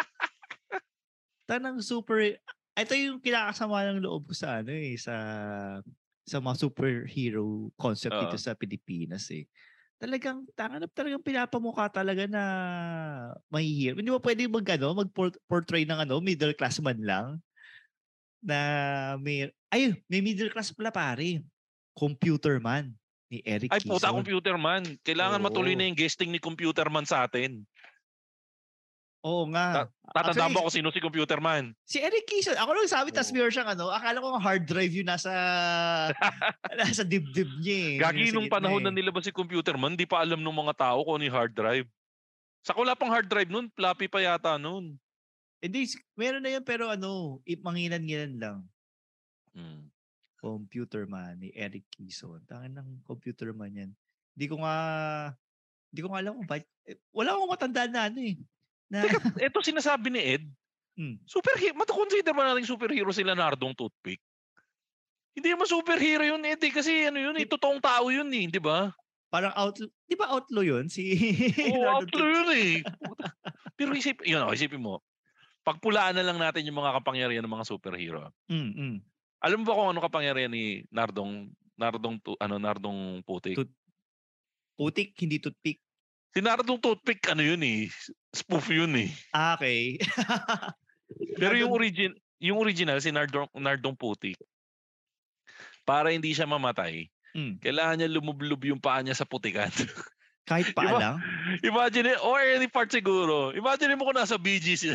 Tanang super, ito yung kinakasama ng loob ko sa ano eh, sa sa mga superhero concept dito Oo. sa Pilipinas eh. Talagang, tanganap talagang pinapamukha talaga na mahihirap. Hindi ba pwede mag, ano, mag-portray ng ano, middle class man lang? Na may, ay, may middle class pala pare. Computer Man ni Eric Ay puta, Quezon. Computer Man. Kailangan Oo. matuloy na yung guesting ni Computer Man sa atin. Oo nga. Tatandaan Actually, mo kung sino si Computer Man. Si Eric Quezon, ako lang sabi, tas Oo. meron siyang ano, akala ko ang hard drive yun nasa, nasa dibdib niya eh. Gagi Nasa nung gitna panahon eh. na nilabas si Computer Man, di pa alam ng mga tao kung ano yung hard drive. Sa wala pang hard drive nun, floppy pa yata nun. Hindi, meron na yun pero ano, i- manginan-nginan lang. Hmm. Computer Man ni Eric Quezon. Tangan ng Computer Man yan. Hindi ko nga, hindi ko nga alam kung bakit. eh, Wala akong matandaan na ano eh. Na, Ito sinasabi ni Ed, Hmm. superhero, matukonsider ba natin superhero sila Nardong Toothpick? Hindi naman superhero yun, Ed, eh, kasi ano yun, eh, totoong tao yun eh, di ba? parang outlaw, di ba outlaw yun? Si Oo, Leonardo outlaw yun eh. Pero isip, yun, oh, isipin mo, pagpulaan na lang natin yung mga kapangyarihan ng mga superhero. Mm, mm. Alam mo ba kung ano kapangyarihan ni Nardong, Nardong, tu- ano, Nardong Putik? Tut- Putik, hindi toothpick. Si Nardong Toothpick, ano yun eh, spoof yun eh. Ah, okay. Pero yung origin, yung original si Nardong, Nardong Putik, para hindi siya mamatay, Mm. kailangan niya lumublob yung paa niya sa putikan. Kahit pa Diba? lang. Imagine, or any part siguro. Imagine mo kung nasa B G sila.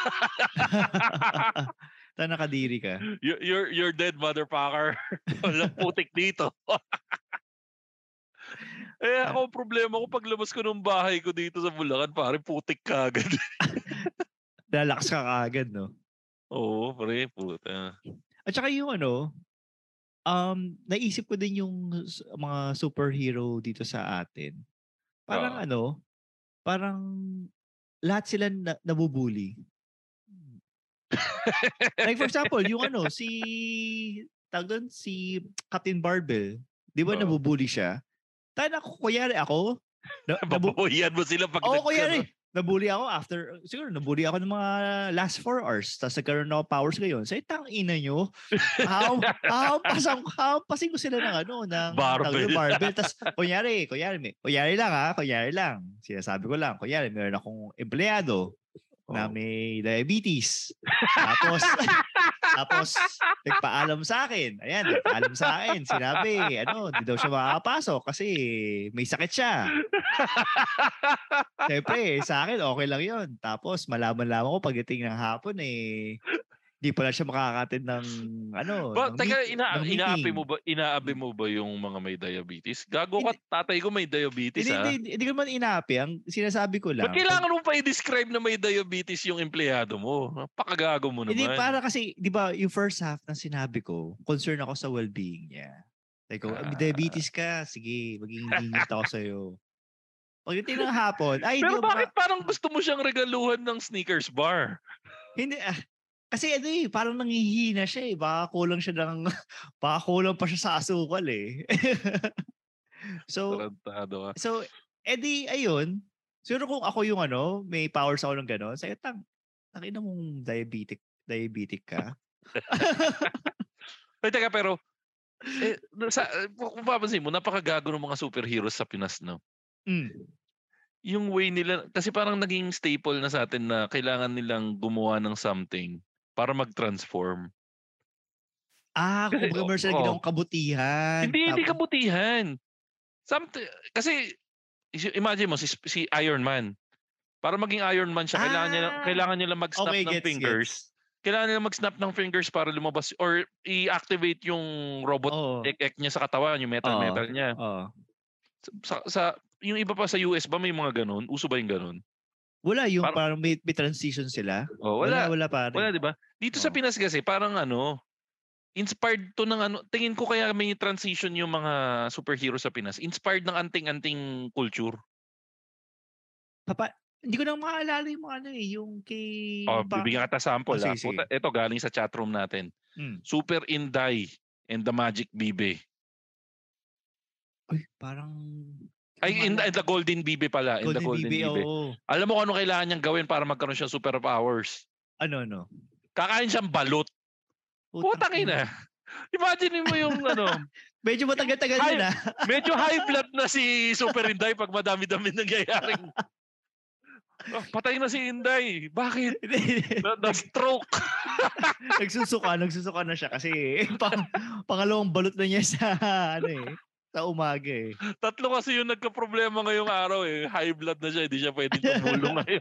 Ta nakadiri ka. You're, you're, you're dead, motherfucker. Walang putik dito. Eh ako, problema ko paglabas ko ng bahay ko dito sa Bulacan, pare putik ka agad. Relax ka kaagad, no? Oo, pare, puta. At saka yung ano, um, naisip ko din yung s- mga superhero dito sa atin. Parang Oo. ano, parang lahat sila na, nabubuli. Like for example, yung ano, si, tawag doon, si Captain Barbell. Di ba Oo. nabubuli siya? Tayo na, kuyari ako. Na, nabu- Babawian mo sila pag Oo, nagka- kuyari. Nabully ako after, siguro nabully ako ng mga last four hours. Tapos nagkaroon ako powers ngayon. Sa itang ina nyo, hampasin hampasin ko sila ng ano, ng Barbell. tawag yung barbell. Tapos, kunyari, kunyari, may, kunyari lang ha, kunyari lang. Sinasabi ko lang, kunyari, meron akong empleyado. na Oh. may diabetes. Tapos, tapos, nagpaalam sa akin. Ayan, nagpaalam sa akin. Sinabi, ano, di daw siya makakapasok kasi may sakit siya. Siyempre, sa akin, okay lang yun. Tapos, malaman-laman ko pagdating ng hapon, eh, di pala siya makaka-attend ng, ano, Ba, ng, teka, meet, ina ng inaapi meeting. mo ba inaapi mo ba yung mga may diabetes? Gago ka, Hindi. tatay ko may diabetes Hindi, ah. hindi, hindi ko naman inaapi. Ang sinasabi ko lang, Ba't kailangan mo pa i-describe na may diabetes yung empleyado mo? Napakagago mo hindi, naman. para kasi, di ba, yung first half na sinabi ko, concern ako sa well-being niya. Like, oh, may Ah. diabetes ka, sige, maging lenient ako sa'yo. Pagdating ng hapon, ay, Pero hindi ko bakit maka- parang gusto mo siyang regaluhan ng Snickers bar? Hindi, ah, kasi ano eh, parang nangihina siya eh. Baka kulang siya ng, baka kulang pa siya sa asukal eh. so, Tarantado ka. so, edi, ayun. Siguro kung ako yung ano, may powers ako ng gano'n, sa'yo, tang, takina mong diabetic, diabetic ka. Ay, teka, pero, eh, sa, kung papansin mo, napakagago ng mga superheroes sa Pinas, no? Mm. Yung way nila, kasi parang naging staple na sa atin na kailangan nilang gumawa ng something para mag-transform. Ah, Kasi, kung meron sila oh, ginawang kabutihan. Hindi, hindi Tapos- kabutihan. Something, kasi, is- imagine mo, si, si Iron Man. Para maging Iron Man siya, kailangan niya, Ah! kailangan niya lang mag-snap Okay, ng gets, fingers. gets. Kailangan nila mag-snap ng fingers para lumabas or i-activate yung robot Oo. ek-ek niya sa katawan, yung metal-metal Oo. niya. Oo. Sa, sa, yung iba pa sa U S ba may mga ganun? Uso ba yung ganun? Wala yung Parang- parang may, may transition sila. Oh, wala. Wala, wala pare. Wala, di ba? Dito sa Oo. Pinas kasi parang ano, inspired to ng ano, tingin ko kaya may transition yung mga superhero sa Pinas. Inspired ng anting-anting culture. Papa, hindi ko na maalala yung mga ano eh, yung kay... Oh, pa- bibigyan kita sample. Oh, sige, ah. sige. Puta, ito galing sa chatroom natin. Hmm. Super Inday and the Magic Bibe. Uy, parang... Ay, in, in the Golden Bibe pala. In the Golden Bibe, Bibe. oo. Alam mo kung ano kailangan niyang gawin para magkaroon siya ng superpowers? Ano, ano? Kakain siyang balot. Putang ina. Imagine mo yung ano, Medyo matagal-tagal Hi- yun ah. medyo high blood na si Super Inday pag madami-dami nangyayaring. Oh, patay na si Inday. Bakit? Na, na-stroke. nagsusuka, nagsusuka na siya kasi pang, pangalawang balot na niya sa ano eh, sa umaga eh. Tatlo kasi yung nagka-problema ngayong araw eh. High blood na siya. Hindi siya pwede tumulong ngayon.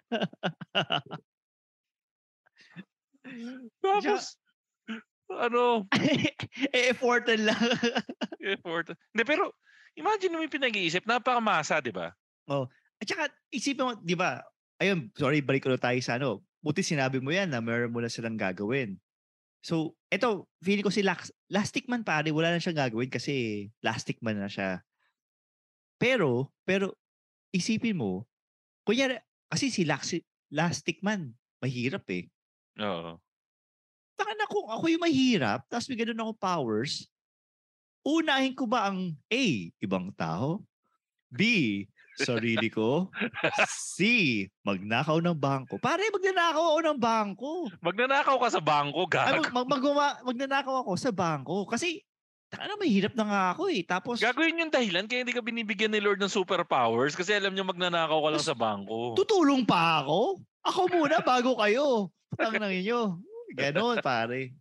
Tapos, ano, eh, effortan lang. effort. Hindi, pero, imagine mo yung pinag-iisip. Napakamasa, di ba? At saka, isipin mo, di ba, ayun, sorry, balik ulit tayo sa ano, buti sinabi mo yan na meron mo na silang gagawin. So, eto, feeling ko si Lax, Lastic Man pare, wala na siyang gagawin kasi Lastic Man na siya. Pero, pero, isipin mo, kunyari, kasi si Lax, Lastic Man, mahirap eh. Oo. Taka na kung ako yung mahirap, tapos may ganun akong powers, unahin ko ba ang A, ibang tao? B, sarili ko? C, magnakaw ng bangko? Pare, magnanakaw ako ng bangko. Magnanakaw ka sa bangko, Ay, gago. mag, mag, mag, magnanakaw ako sa bangko. Kasi, taka na, mahirap na nga ako eh. Tapos, Gagawin yung dahilan kaya hindi ka binibigyan ni Lord ng superpowers kasi alam niyo magnanakaw ka lang sa bangko. tutulong pa ako? Ako muna bago kayo. Putang na inyo. Ganon, pare.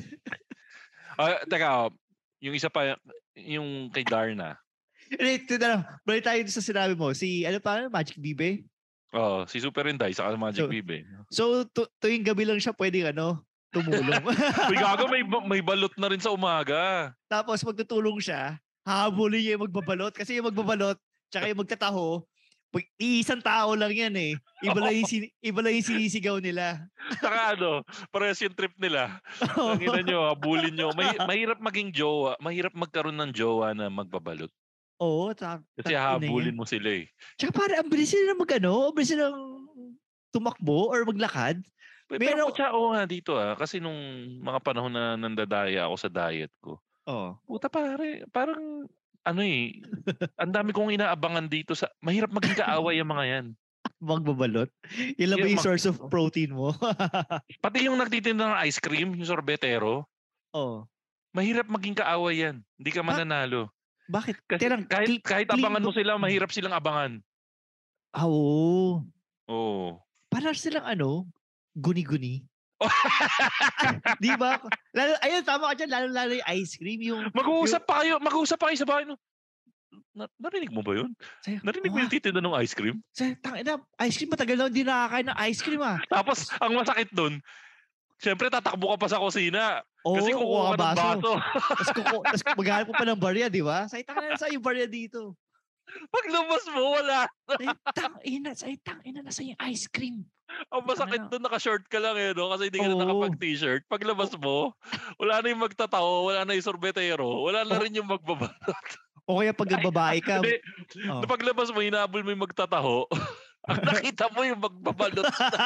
Ah, teka, oh, yung isa pa, yung kay Darna. Wait, ito na lang. Balik tayo sa sinabi mo. Si, ano pa, Magic Bibe? Oh, si Super Inday sa Magic So- Bibe. So, tu- tuwing gabi lang siya pwedeng ano, tumulong. Uy, gago, may, may balot na rin sa umaga. Tapos magtutulong siya, habulin niya yung magbabalot. Kasi yung magbabalot, tsaka yung magtataho, pag isang tao lang yan eh. Iba lang yung, sin- iba lang yung sinisigaw nila. Saka ano, parehas yung trip nila. Ang ina nyo, habulin nyo. May, mahirap maging jowa. Mahirap magkaroon ng jowa na magbabalot. Oo, ta- Kasi tangina habulin yan. mo sila eh. Tsaka para ang bilis nila mag ano, ang bilis nilang tumakbo or maglakad. Pero, Pero- pero kutsa, oo nga dito ah. Kasi nung mga panahon na nandadaya ako sa diet ko, Oo. puta pare, parang ano eh, ang dami kong inaabangan dito sa, mahirap maging kaaway ang mga yan. Magbabalot. Yun lang ba Yung yung mag- source of protein mo? Pati yung nagtitinda ng ice cream, yung sorbetero, Oo. mahirap maging kaaway yan. Hindi ka mananalo. Bakit? Kasi Tirang, kahit, cli- kahit clean abangan mo book- sila, mahirap silang abangan. Ah, oo. Oo. para silang ano, guni-guni. Di ba? Lalo, ayun, tama ka dyan. Lalo-lalo yung ice cream. Yung, Mag-uusap yung, pa kayo. Mag-uusap pa kayo sa bahay. No? Na, narinig mo ba yun? Sayo, Narinig oh, mo yung titinda ng ice cream? Sayo, tangina, ice cream, matagal na hindi nakakain ng ice cream ah. Tapos, ang masakit dun, syempre tatakbo ka pa sa kusina. Oo, kasi kukuha ka ng baso. Tapos maghanap ko pa ng barya, di ba? Sayo, tangina, nasa yung barya dito. Paglabas mo, wala. Sayo, tangina, sayo, tangina, nasa yung ice cream. Ang masakit doon, naka-short ka lang eh, no? Kasi hindi ka na nakapag-t-shirt. Paglabas mo, wala na yung magtataho, wala na yung sorbetero, wala na rin yung magbabalot. O kaya pag babae ka. Hindi, oh. Paglabas mo, hinabol mo yung magtataho, nakita mo yung magbabalot.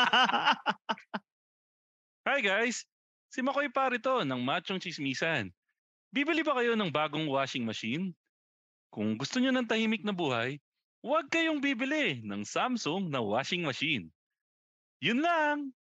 Hi guys! Si Makoy Parito ng Machong Chismisan. Bibili ba kayo ng bagong washing machine? Kung gusto nyo ng tahimik na buhay, huwag kayong bibili ng Samsung na washing machine. Yun lang.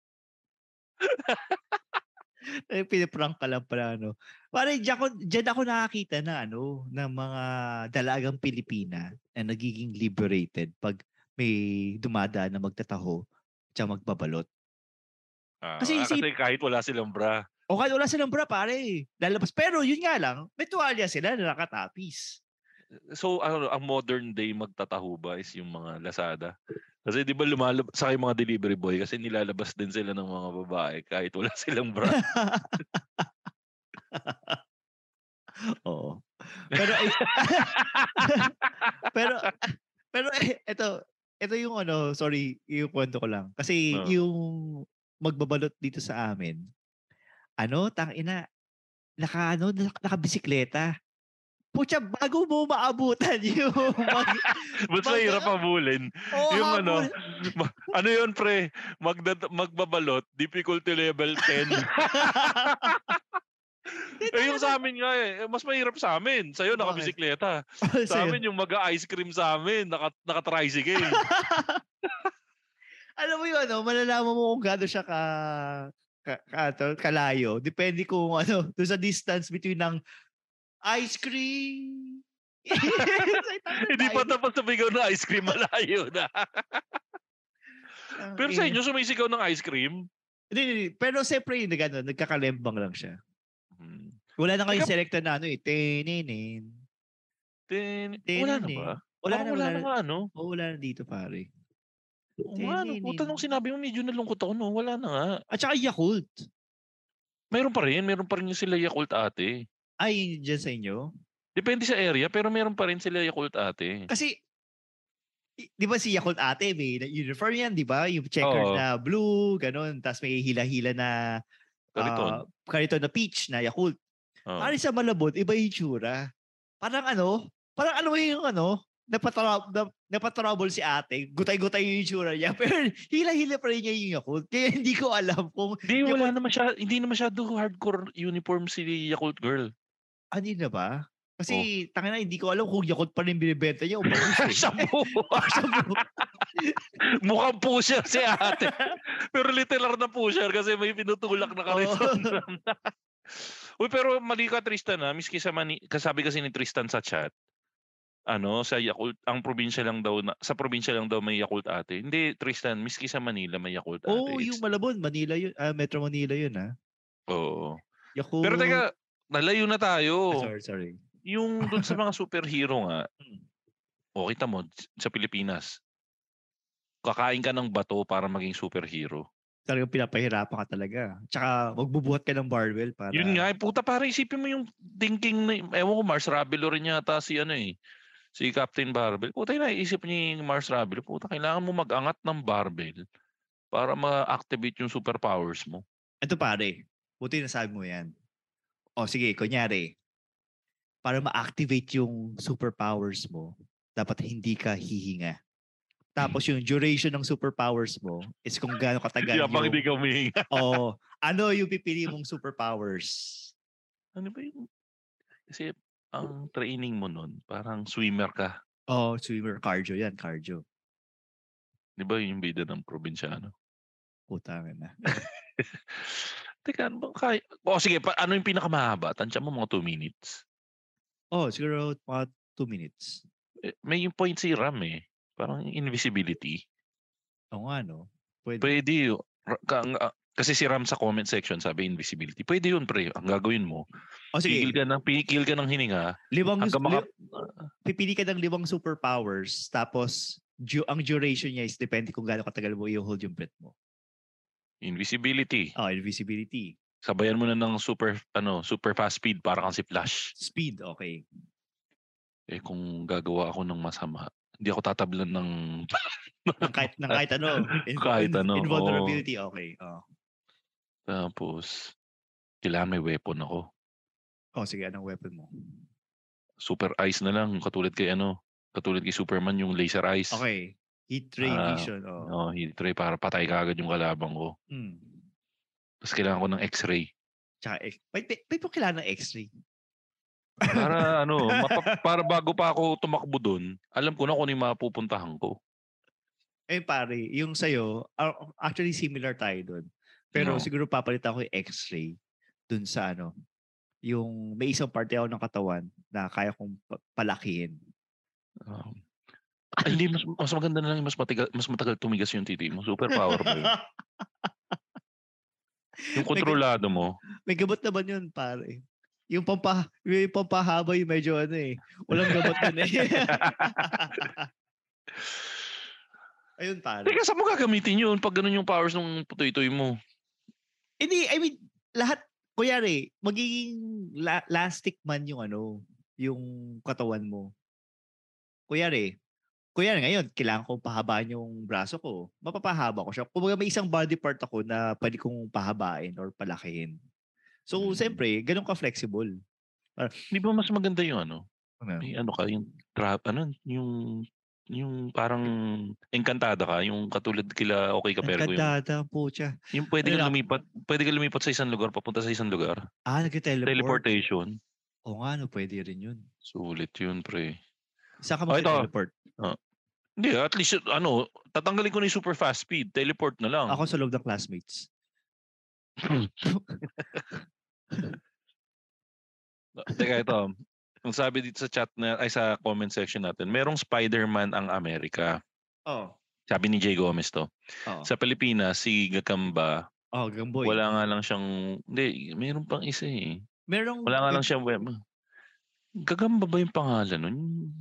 Eh, piniprank ka lang pala, ano. Parang dyan ako, dyan ako nakakita na, ano, ng mga dalagang Pilipina na nagiging liberated pag may dumadaan na magtataho tsaka magbabalot. Ah, kasi, kasi si, kahit wala silang bra. O kahit wala silang bra, pare. Lalabas. Pero yun nga lang, may tuwalya sila na nakatapis. So, ano, ang modern day magtataho ba is yung mga Lazada? Kasi di ba lumalabas sa mga delivery boy kasi nilalabas din sila ng mga babae kahit wala silang bra. Oo. Pero pero pero ito ito yung ano, sorry, yung kwento ko lang. Kasi uh. yung magbabalot dito sa amin. Ano, tangina, naka ano, nakabisikleta. Pucha, bago mo maabutan yung mag... Mas mahirap habulin. Oh, yung habul. ano, ma- ano yun pre, Magda- magbabalot, difficulty level ten. Eh yung sa amin nga eh, mas mahirap sa amin. Sa'yo nakabisikleta. Sa amin yung mag-ice cream sa amin, naka, naka-tricycle. Alam mo yun, ano, malalaman mo kung gaano siya ka, ka, ka, kalayo. Depende kung ano, doon sa distance between ng ice cream. Hindi pa tapos sumigaw na ice cream, malayo na. Pero sa inyo, sumisigaw ng ice cream? Hindi, hindi. Pero siyempre, nag, nagkakalembang lang siya. Hmm. Wala na kayong selecta na ano eh. Teninin. Ten... Wala na ba? Wala na, wala na nga, ano? Oo, wala na dito, pare. Oo nga, no. Puta nung sinabi mo, medyo nalungkot ako, no? Wala na nga. At saka Yakult. Mayroon pa rin. Mayroon pa rin yung sila Yakult ate. Ay, dyan sa inyo? Depende sa area, pero meron pa rin sila Yakult ate. Kasi, di ba si Yakult ate, may uniform yan, di ba? Yung checkered oh. na blue, ganun. Tapos may hila-hila na kariton. Uh, kariton na peach na Yakult. Oh. Ano sa Malabon, iba yung tsura. Parang ano, parang ano yung ano, napatrab, napatrabol si ate. Gutay-gutay yung tsura niya. Pero hila-hila pa rin niya yung Yakult. Kaya hindi ko alam kung... Hindi, wala naman siya, hindi naman siya do hardcore uniform si Yakult girl. Ano na ba? Kasi, oh. tangina, hindi ko alam kung Yakult pa rin binibenta niya o Pusher. Shabu! Shabu! Mukhang pusher si ate. Pero literal na pusher kasi may pinutulak na kariton. Oh. Uy, pero mali ka, Tristan, ha? Miski sa mani- kasabi kasi ni Tristan sa chat, ano, sa Yakult, ang probinsya lang daw, na, sa probinsya lang daw may Yakult ate. Hindi, Tristan, miski sa Manila may Yakult ate. Oo, oh, yung Malabon, Manila yun, uh, Metro Manila yun, ha? Oo. Yakult. Pero teka, nalayo na tayo. Ah, sorry, sorry. Yung dun sa mga superhero nga, o kita mo, sa Pilipinas, kakain ka ng bato para maging superhero. Talagang pinapahirapan ka talaga. Tsaka magbubuhat ka ng barbell para... Yun nga, eh, puta, para isipin mo yung thinking, na, ewan ko, Mars Rabelo rin yata si ano eh, si Captain Barbell. Puta, yung naisip niya yung Mars Rabelo, puta, kailangan mo mag-angat ng barbell para ma-activate yung superpowers mo. Ito pare, buti nasabi mo yan. O sige, kunyari, para ma-activate yung superpowers mo, dapat hindi ka hihinga. Tapos yung duration ng superpowers mo is kung gaano katagal yung... yung... hindi ka humihinga. Oo. Ano yung pipili mong superpowers? Ano ba yung... Kasi ang training mo nun, parang swimmer ka. Oo, oh, swimmer. Cardio yan, cardio. Di ba yung bida ng probinsyano? Putangan na. Teka, ano ba kaya? O sige, pa, ano yung pinakamahaba? Tansya mo mga two minutes. Oh, siguro mga two minutes. Eh, may yung point si Ram eh. Parang invisibility. Oo nga, no? Pwede. Pwede yun. Ra- ka- ang- ah, Kasi si Ram sa comment section sabi invisibility. Pwede yun, pre. Ang gagawin mo, O sige, pigil ka ng, pigil ka ng hininga. limang, Hanggang maka... li- pipili ka ng limang superpowers, tapos du- ang duration niya is depende kung gaano katagal mo i-hold yung breath mo. Invisibility. Oh, invisibility. Sabayan mo na ng super ano super fast speed para kang si Flash. Speed, okay. Eh kung gagawa ako ng masama, hindi ako tatablan ng ng kahit, ng kahit ano. In, Kahit in- ano, Invulnerability, okay. Oh. Tapos kailangan may weapon ako. oh, sige, anong weapon mo? Super eyes na lang, katulad kay ano, katulad kay Superman yung laser eyes. Okay. Heat ray Ah, vision. Oh. Oh, heat ray para patay kaagad yung kalabang ko. Hmm. Tapos kailangan ko ng X-ray. Tsaka, eh, may, may, may po kailangan ng X-ray. Para ano, mapa- para bago pa ako tumakbo doon, alam ko na kung ano yung mapupuntahan ko. Eh pare, yung sa'yo, ah, actually similar tayo doon. Pero No. siguro papalitan ko yung X-ray dun sa ano, yung may isang parte ako ng katawan na kaya kong pa- palakihin. Um, ay, hindi, mas, mas maganda na lang yung mas matagal, mas matagal tumigas yung titi mo. Super power ba yun? Yung kontrolado mo. May gamot naman yun, pare. Yung pampa, yung pampahaba yung medyo ano eh. Walang gamot yun eh. Ayun, pare. Teka, saan mo gagamitin yun pag ganun yung powers ng putoy-toy mo? Hindi, I mean, lahat, kuyari, magiging la- lastic man yung ano, yung katawan mo. Kuyari, kuyari ngayon, kailangan kong pahabaan yung braso ko. Mapapahaba ko siya. Kung may isang body part ako na pwede kong pahabain or palakihin. So, Hmm. siyempre, ganun ka flexible. Di ba mas maganda yung ano? Ano? May ano ka, yung trap, ano, yung yung parang engkantada ka, yung katulad kila okay ka pero yung, Kadada po siya. yung pwede Ano ka na- lumipat, pwede ka lumipat sa isang lugar papunta sa isang lugar. Ah, nag-teleport. Teleportation. Oo nga, no, pwede rin yun. Sulit yun, pre. Saan ka Oh, ito. mag-teleport? Hindi, at least, ano, tatanggalin ko na yung super fast speed. Teleport na lang. Ako sa loob ng classmates. Teka, ito. Ang sabi dito sa chat na, ay sa comment section natin, merong Spider-Man ang Amerika. Oh. Sabi ni Jay Gomez to. Oh. Sa Pilipinas, si Gakamba, Oh, Gamboy. wala nga lang siyang, hindi, mayroon pang isa eh. Merong Wala nga lang siyang web. Gagamba ba yung pangalan nun?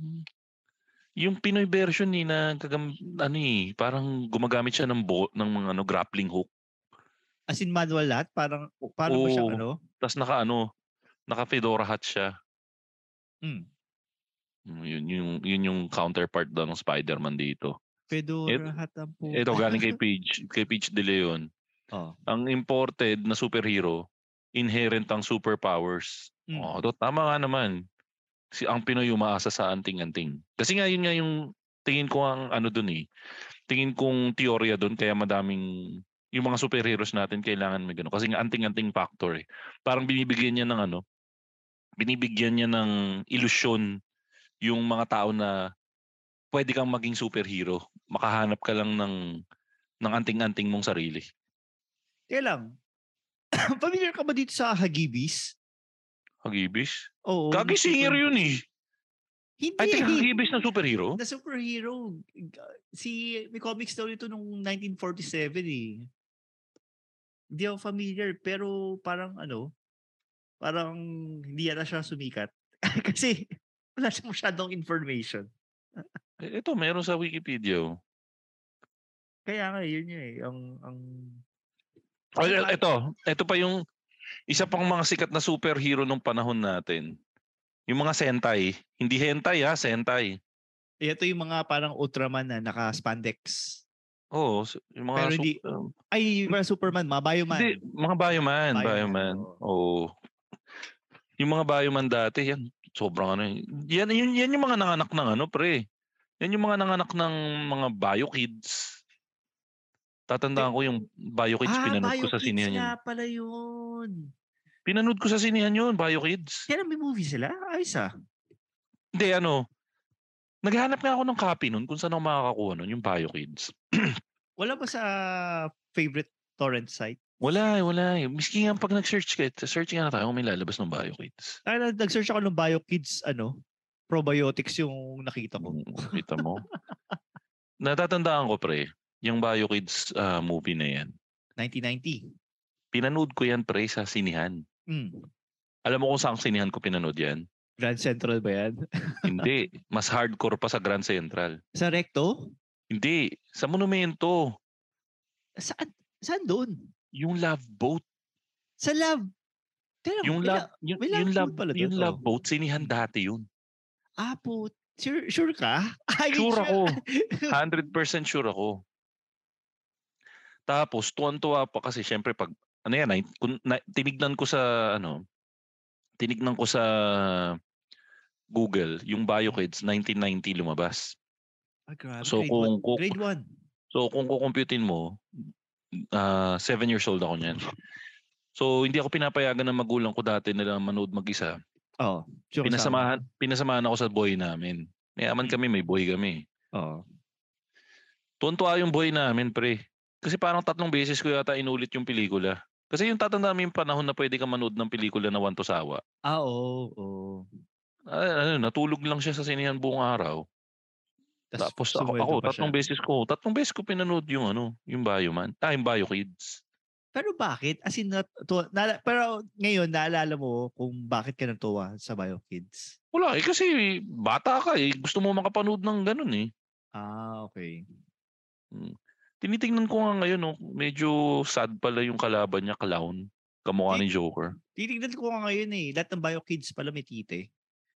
Yung Pinoy version ni na gagam, ano eh, parang gumagamit siya ng bo, ng mga ano, grappling hook. as in manual lahat, parang paano ba siyang Oo. ano? Tapos naka ano, naka Fedora hat siya. Hmm. Mm, Yun, yung, yun yung counterpart daw ng Spider-Man dito. Fedora Et- hat ang po. Ito galing kay Page, kay Page De Leon. Oh. Ang imported na superhero, inherent ang superpowers. Mm. Oh, to, tama nga naman. Si ang Pinoy umaasa sa anting-anting. Kasi nga yun nga yung tingin ko ang ano dun eh. Tingin kong teorya dun kaya madaming yung mga superheroes natin kailangan may gano'n. Kasi nga anting-anting factor eh. Parang binibigyan niya ng ano, binibigyan niya ng ilusyon yung mga tao na pwede kang maging superhero. Makahanap ka lang ng ng anting-anting mong sarili. Kaya lang, familiar ka ba dito sa Hagibis? Hagibis? Oo. Kagi na singer super- yun eh. Hindi. Ay, teka, Hagibis na superhero? Na superhero. Si, may comics daw ito nung nineteen forty-seven eh. Hindi ako familiar, pero parang ano, parang hindi yata siya sumikat. Kasi wala siya masyadong information. Eh, ito, meron sa Wikipedia. oh. Kaya nga, yun yun eh. Ang, ang... Oh, ito, ito pa yung isa pang mga sikat na superhero nung panahon natin. Yung mga Sentai. Hindi hentai ha, Sentai. Ito yung mga parang Ultraman na naka-spandex. Oo, s- yung mga Pero sup- hindi- um, Ay, yung mga Superman, mga Bioman. hindi, mga Bioman, Bioman, Bioman. Oo. Yung mga Bioman dati, yan, sobrang ano. eh. Yan, yan, yan yung mga nanganak ng ano, pre. Yan yung mga nanganak ng mga Bio Kids. Tatandaan ko yung Bio Kids, ah, pinanood ko Bio sa Kids sinihan yun. nga pala yun. Pinanood ko sa sinihan yun, Bio Kids. Kaya may movie sila? Ayos ah. Hindi, ano, naghahanap nga ako ng copy nun kung saan ako makakakuha nun, yung Bio Kids. Wala ba sa favorite torrent site? Wala eh, wala eh. Miski nga pag nag-search ka, search nga na tayo kung may lalabas ng Bio Kids. Ay, nag- nag-search ako ng Bio Kids, ano, probiotics yung nakita ko. Mm, Kita mo. Natatandaan ko, pre. Yung Bio Kids ah, movie na yan. nineteen ninety. Pinanood ko yan pre sa sinihan. Mm. Alam mo kung saan sinihan ko pinanood yan? Grand Central ba yan? Hindi. Mas hardcore pa sa Grand Central. Sa Recto? Hindi. Sa Monumento. Saan? Saan doon? Yung Love Boat. Sa Love. Teka, Yung may love, la- yung, may yung Love love, Boat pala yung doon, Love oh. Boat, sinihan dati yun. Ah, po. Sure, sure ka? Ay, Sure ako. one hundred percent sure ako. Tapos, tuwan-tuwa pa kasi syempre pag, ano yan, na, kung, na, tinignan ko sa, ano, tinignan ko sa Google, yung Bio Kids, nineteen ninety lumabas. Ah, grabe. So, grade kung, one. kung, Grade one. so, kung kukumputin mo, uh, seven years old ako niyan. So, hindi ako pinapayagan ng magulang ko dati na lang manood mag-isa. Oo. Oh, sure Pinasamahan, pinasamahan ako sa boy namin. Mayaman kami, may boy kami. Oo. Oh. Tuwan-tuwa yung boy namin, pre. Kasi parang tatlong beses ko yata inulit yung pelikula. Kasi yung tatanda namin yung panahon na pwede ka manood ng pelikula na one to sawa. Ah, oo. Oh, oh. Ah, ano, natulog lang siya sa sinihan buong araw. Tas, Tapos ako, ako tatlong siya. beses ko, tatlong beses ko pinanood yung ano, yung Bio Man. Ah, yung Bio Kids. Pero bakit? As in, na, to, na, pero ngayon, naalala mo kung bakit ka natuwa sa Bio Kids? Wala eh, kasi bata ka eh. Gusto mo makapanood ng ganun eh. Ah, okay. Hmm. Tinitingnan ko nga ngayon, no, medyo sad pala yung kalaban niya, clown. Kamukha ni Joker. Titignan ko nga ngayon eh. Lahat ng Bio Kids pala may tite.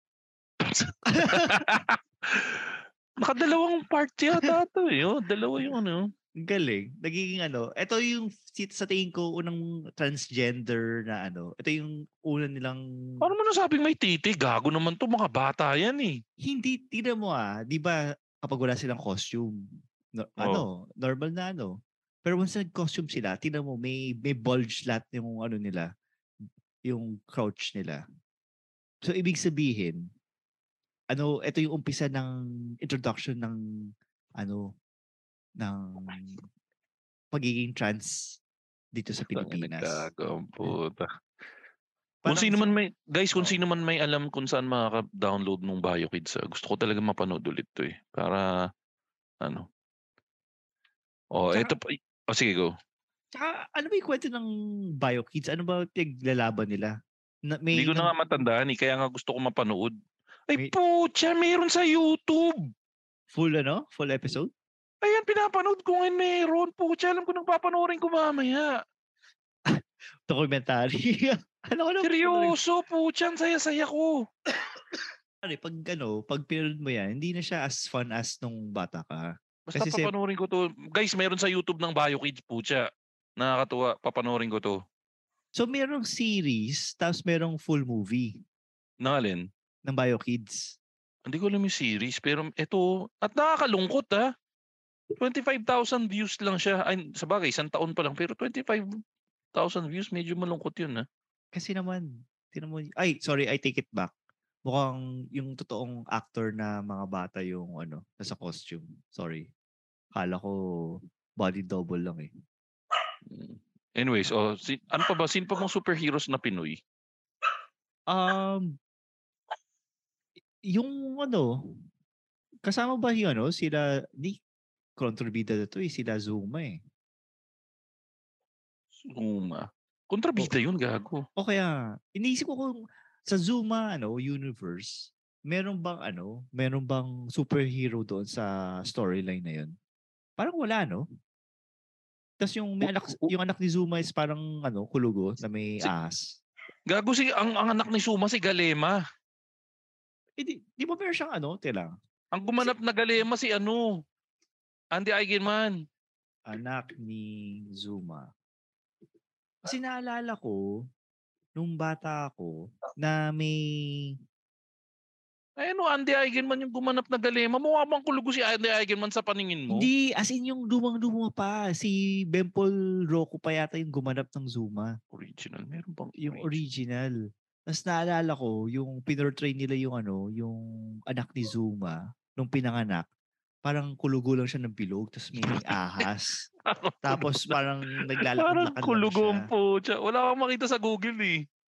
Nakadalawang part yata ito eh. Oh, dalawa yung ano. Galing. Nagiging ano. Ito yung sa tingin ko unang transgender na ano. Ito yung una nilang... Paano mo nasabing may titi? Gago naman to, mga bata yan eh. Hindi. Tignan mo ah. Di ba kapag wala silang costume, no, Oh. ano, normal na ano. Pero once nag-costume sila, tignan mo, may, may bulge lahat yung ano nila. Yung crouch nila. So, ibig sabihin, ano, ito yung umpisa ng introduction ng ano, ng pagiging trans dito sa Pilipinas. Nagkagawang puta. Kung Parang sino sa- man may, guys, kung Oh. sino man may alam kung saan makaka-download ng Bio Kids, ah, gusto ko talaga mapanood ulit to eh. Para, ano. Oh, Tsaka- eto pa. Oh, sige, go. Tsaka, ano ba yung kwento ng Bio Kids? Ano ba tiglalaban nila? Na, may, Hindi ko na nang- nga matandaan eh, kaya nga gusto ko mapanood. Ay, May- putya, meron sa YouTube. full ano? Full episode? Ayan, pinapanood ko ngayon meron. Putya, alam ko nang papanoorin ko mamaya. Documentary. ano ko na? Seryoso, putya, ang saya-saya ko. Pag ano, pag pinanood mo yan, hindi na siya as fun as nung bata ka. Basta Kasi si- papanoorin ko to. Guys, meron sa YouTube ng Bio Kids, putya. Nakakatuwa, papanoorin ko to. So, merong series, tapos merong full movie Nalin? ng Bio Kids. Hindi ko alam yung series, pero ito, at nakakalungkot ha. twenty-five thousand views lang siya. Ay, sa bagay, isang taon pa lang, pero twenty-five thousand views, medyo malungkot yun ha. Kasi naman, tinan mo, ay, sorry, I take it back. Mukhang yung totoong actor na mga bata yung ano, nasa costume. Sorry. Kala ko body double lang eh. Mm. Anyways, oh, si, ano pa ba? Sino pa bang superheroes na Pinoy? Um, yung ano, kasama ba yung ano, sila, di, kontrabida na to eh, sila Zuma eh. Zuma. Kontrabida yun, gago. O kaya, iniisip ko kung sa Zuma, ano, universe, meron bang ano, meron bang superhero doon sa storyline na yun? Parang wala, no? Tapos yung may anak, yung anak ni Zuma is parang ano, kulugo na may Si- ahas. Gago si, ang, ang anak ni Zuma si Galema. Eh, di, di ba meron siyang ano, tila? Ang gumanap na Galema si ano, Andy Eigenman. Anak ni Zuma. Kasi naalala ko, nung bata ako, na may... Ay ano, Andy Eigenman yung gumanap na Galema. Mukha bang kulugo si Andy Eigenman sa paningin mo? Hindi, as in yung lumang-luma pa. Si Bempol Rocco pa yata yung gumanap ng Zuma. Original. Meron bang Yung original? original. Tapos naalala ko, yung pinortray nila yung ano, yung anak ni Zuma, nung pinanganak, parang kulugo lang siya ng bilog, tapos may ahas. Tapos parang naglalakad-lakad Parang lang kulugong siya. po. Wala akong makita sa Google eh.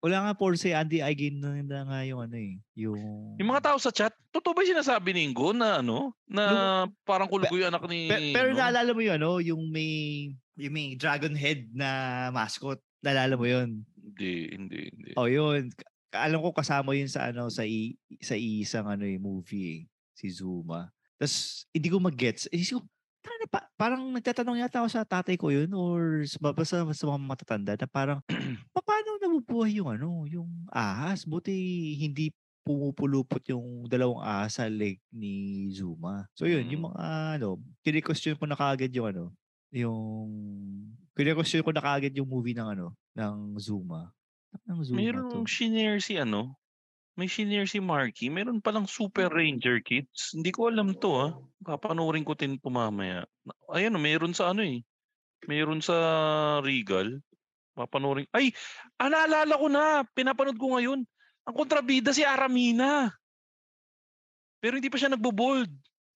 Wala nga por si Andy Aigin na, na nga yung ano eh. Yung... Yung mga tao sa chat, totoo ba yung sinasabi ni Ingo na ano? Na Yung- parang kulugo yung anak ni... Pe- pero no? naalala mo yun, ano? Yung may, yung may dragon head na mascot. Naalala mo yun? Hindi, hindi, hindi. Oh, yun. Ka- Alam ko kasama yun sa ano sa i- sa isang ano eh, movie eh, si Zuma. Tapos hindi ko mag-gets. Eh, ko, parang, pa, parang nagtatanong yata ako sa tatay ko yun or sa, basta sa mga matatanda na parang "Pa- paano nabubuhay yung ano, yung ahas? Buti hindi pumupulupot yung dalawang ahas sa leg ni Zuma. So yun, yung Mm. mga ano, kini-question ko na kaagad yung ano, yung kini-question ko na kaagad yung movie ng ano, ng Zuma. Ng Zuma to. Mayroong shinare si ano? May shinare si Marky. Meron palang Super Ranger Kids. Hindi ko alam to ah. Papanoorin ko din po mamaya. Ayan, meron sa ano eh. Meron sa Regal. Papanoorin. Ay! Ah, naalala ko na. Pinapanood ko ngayon. Ang kontrabida si Aramina. Pero hindi pa siya nagbo-bold.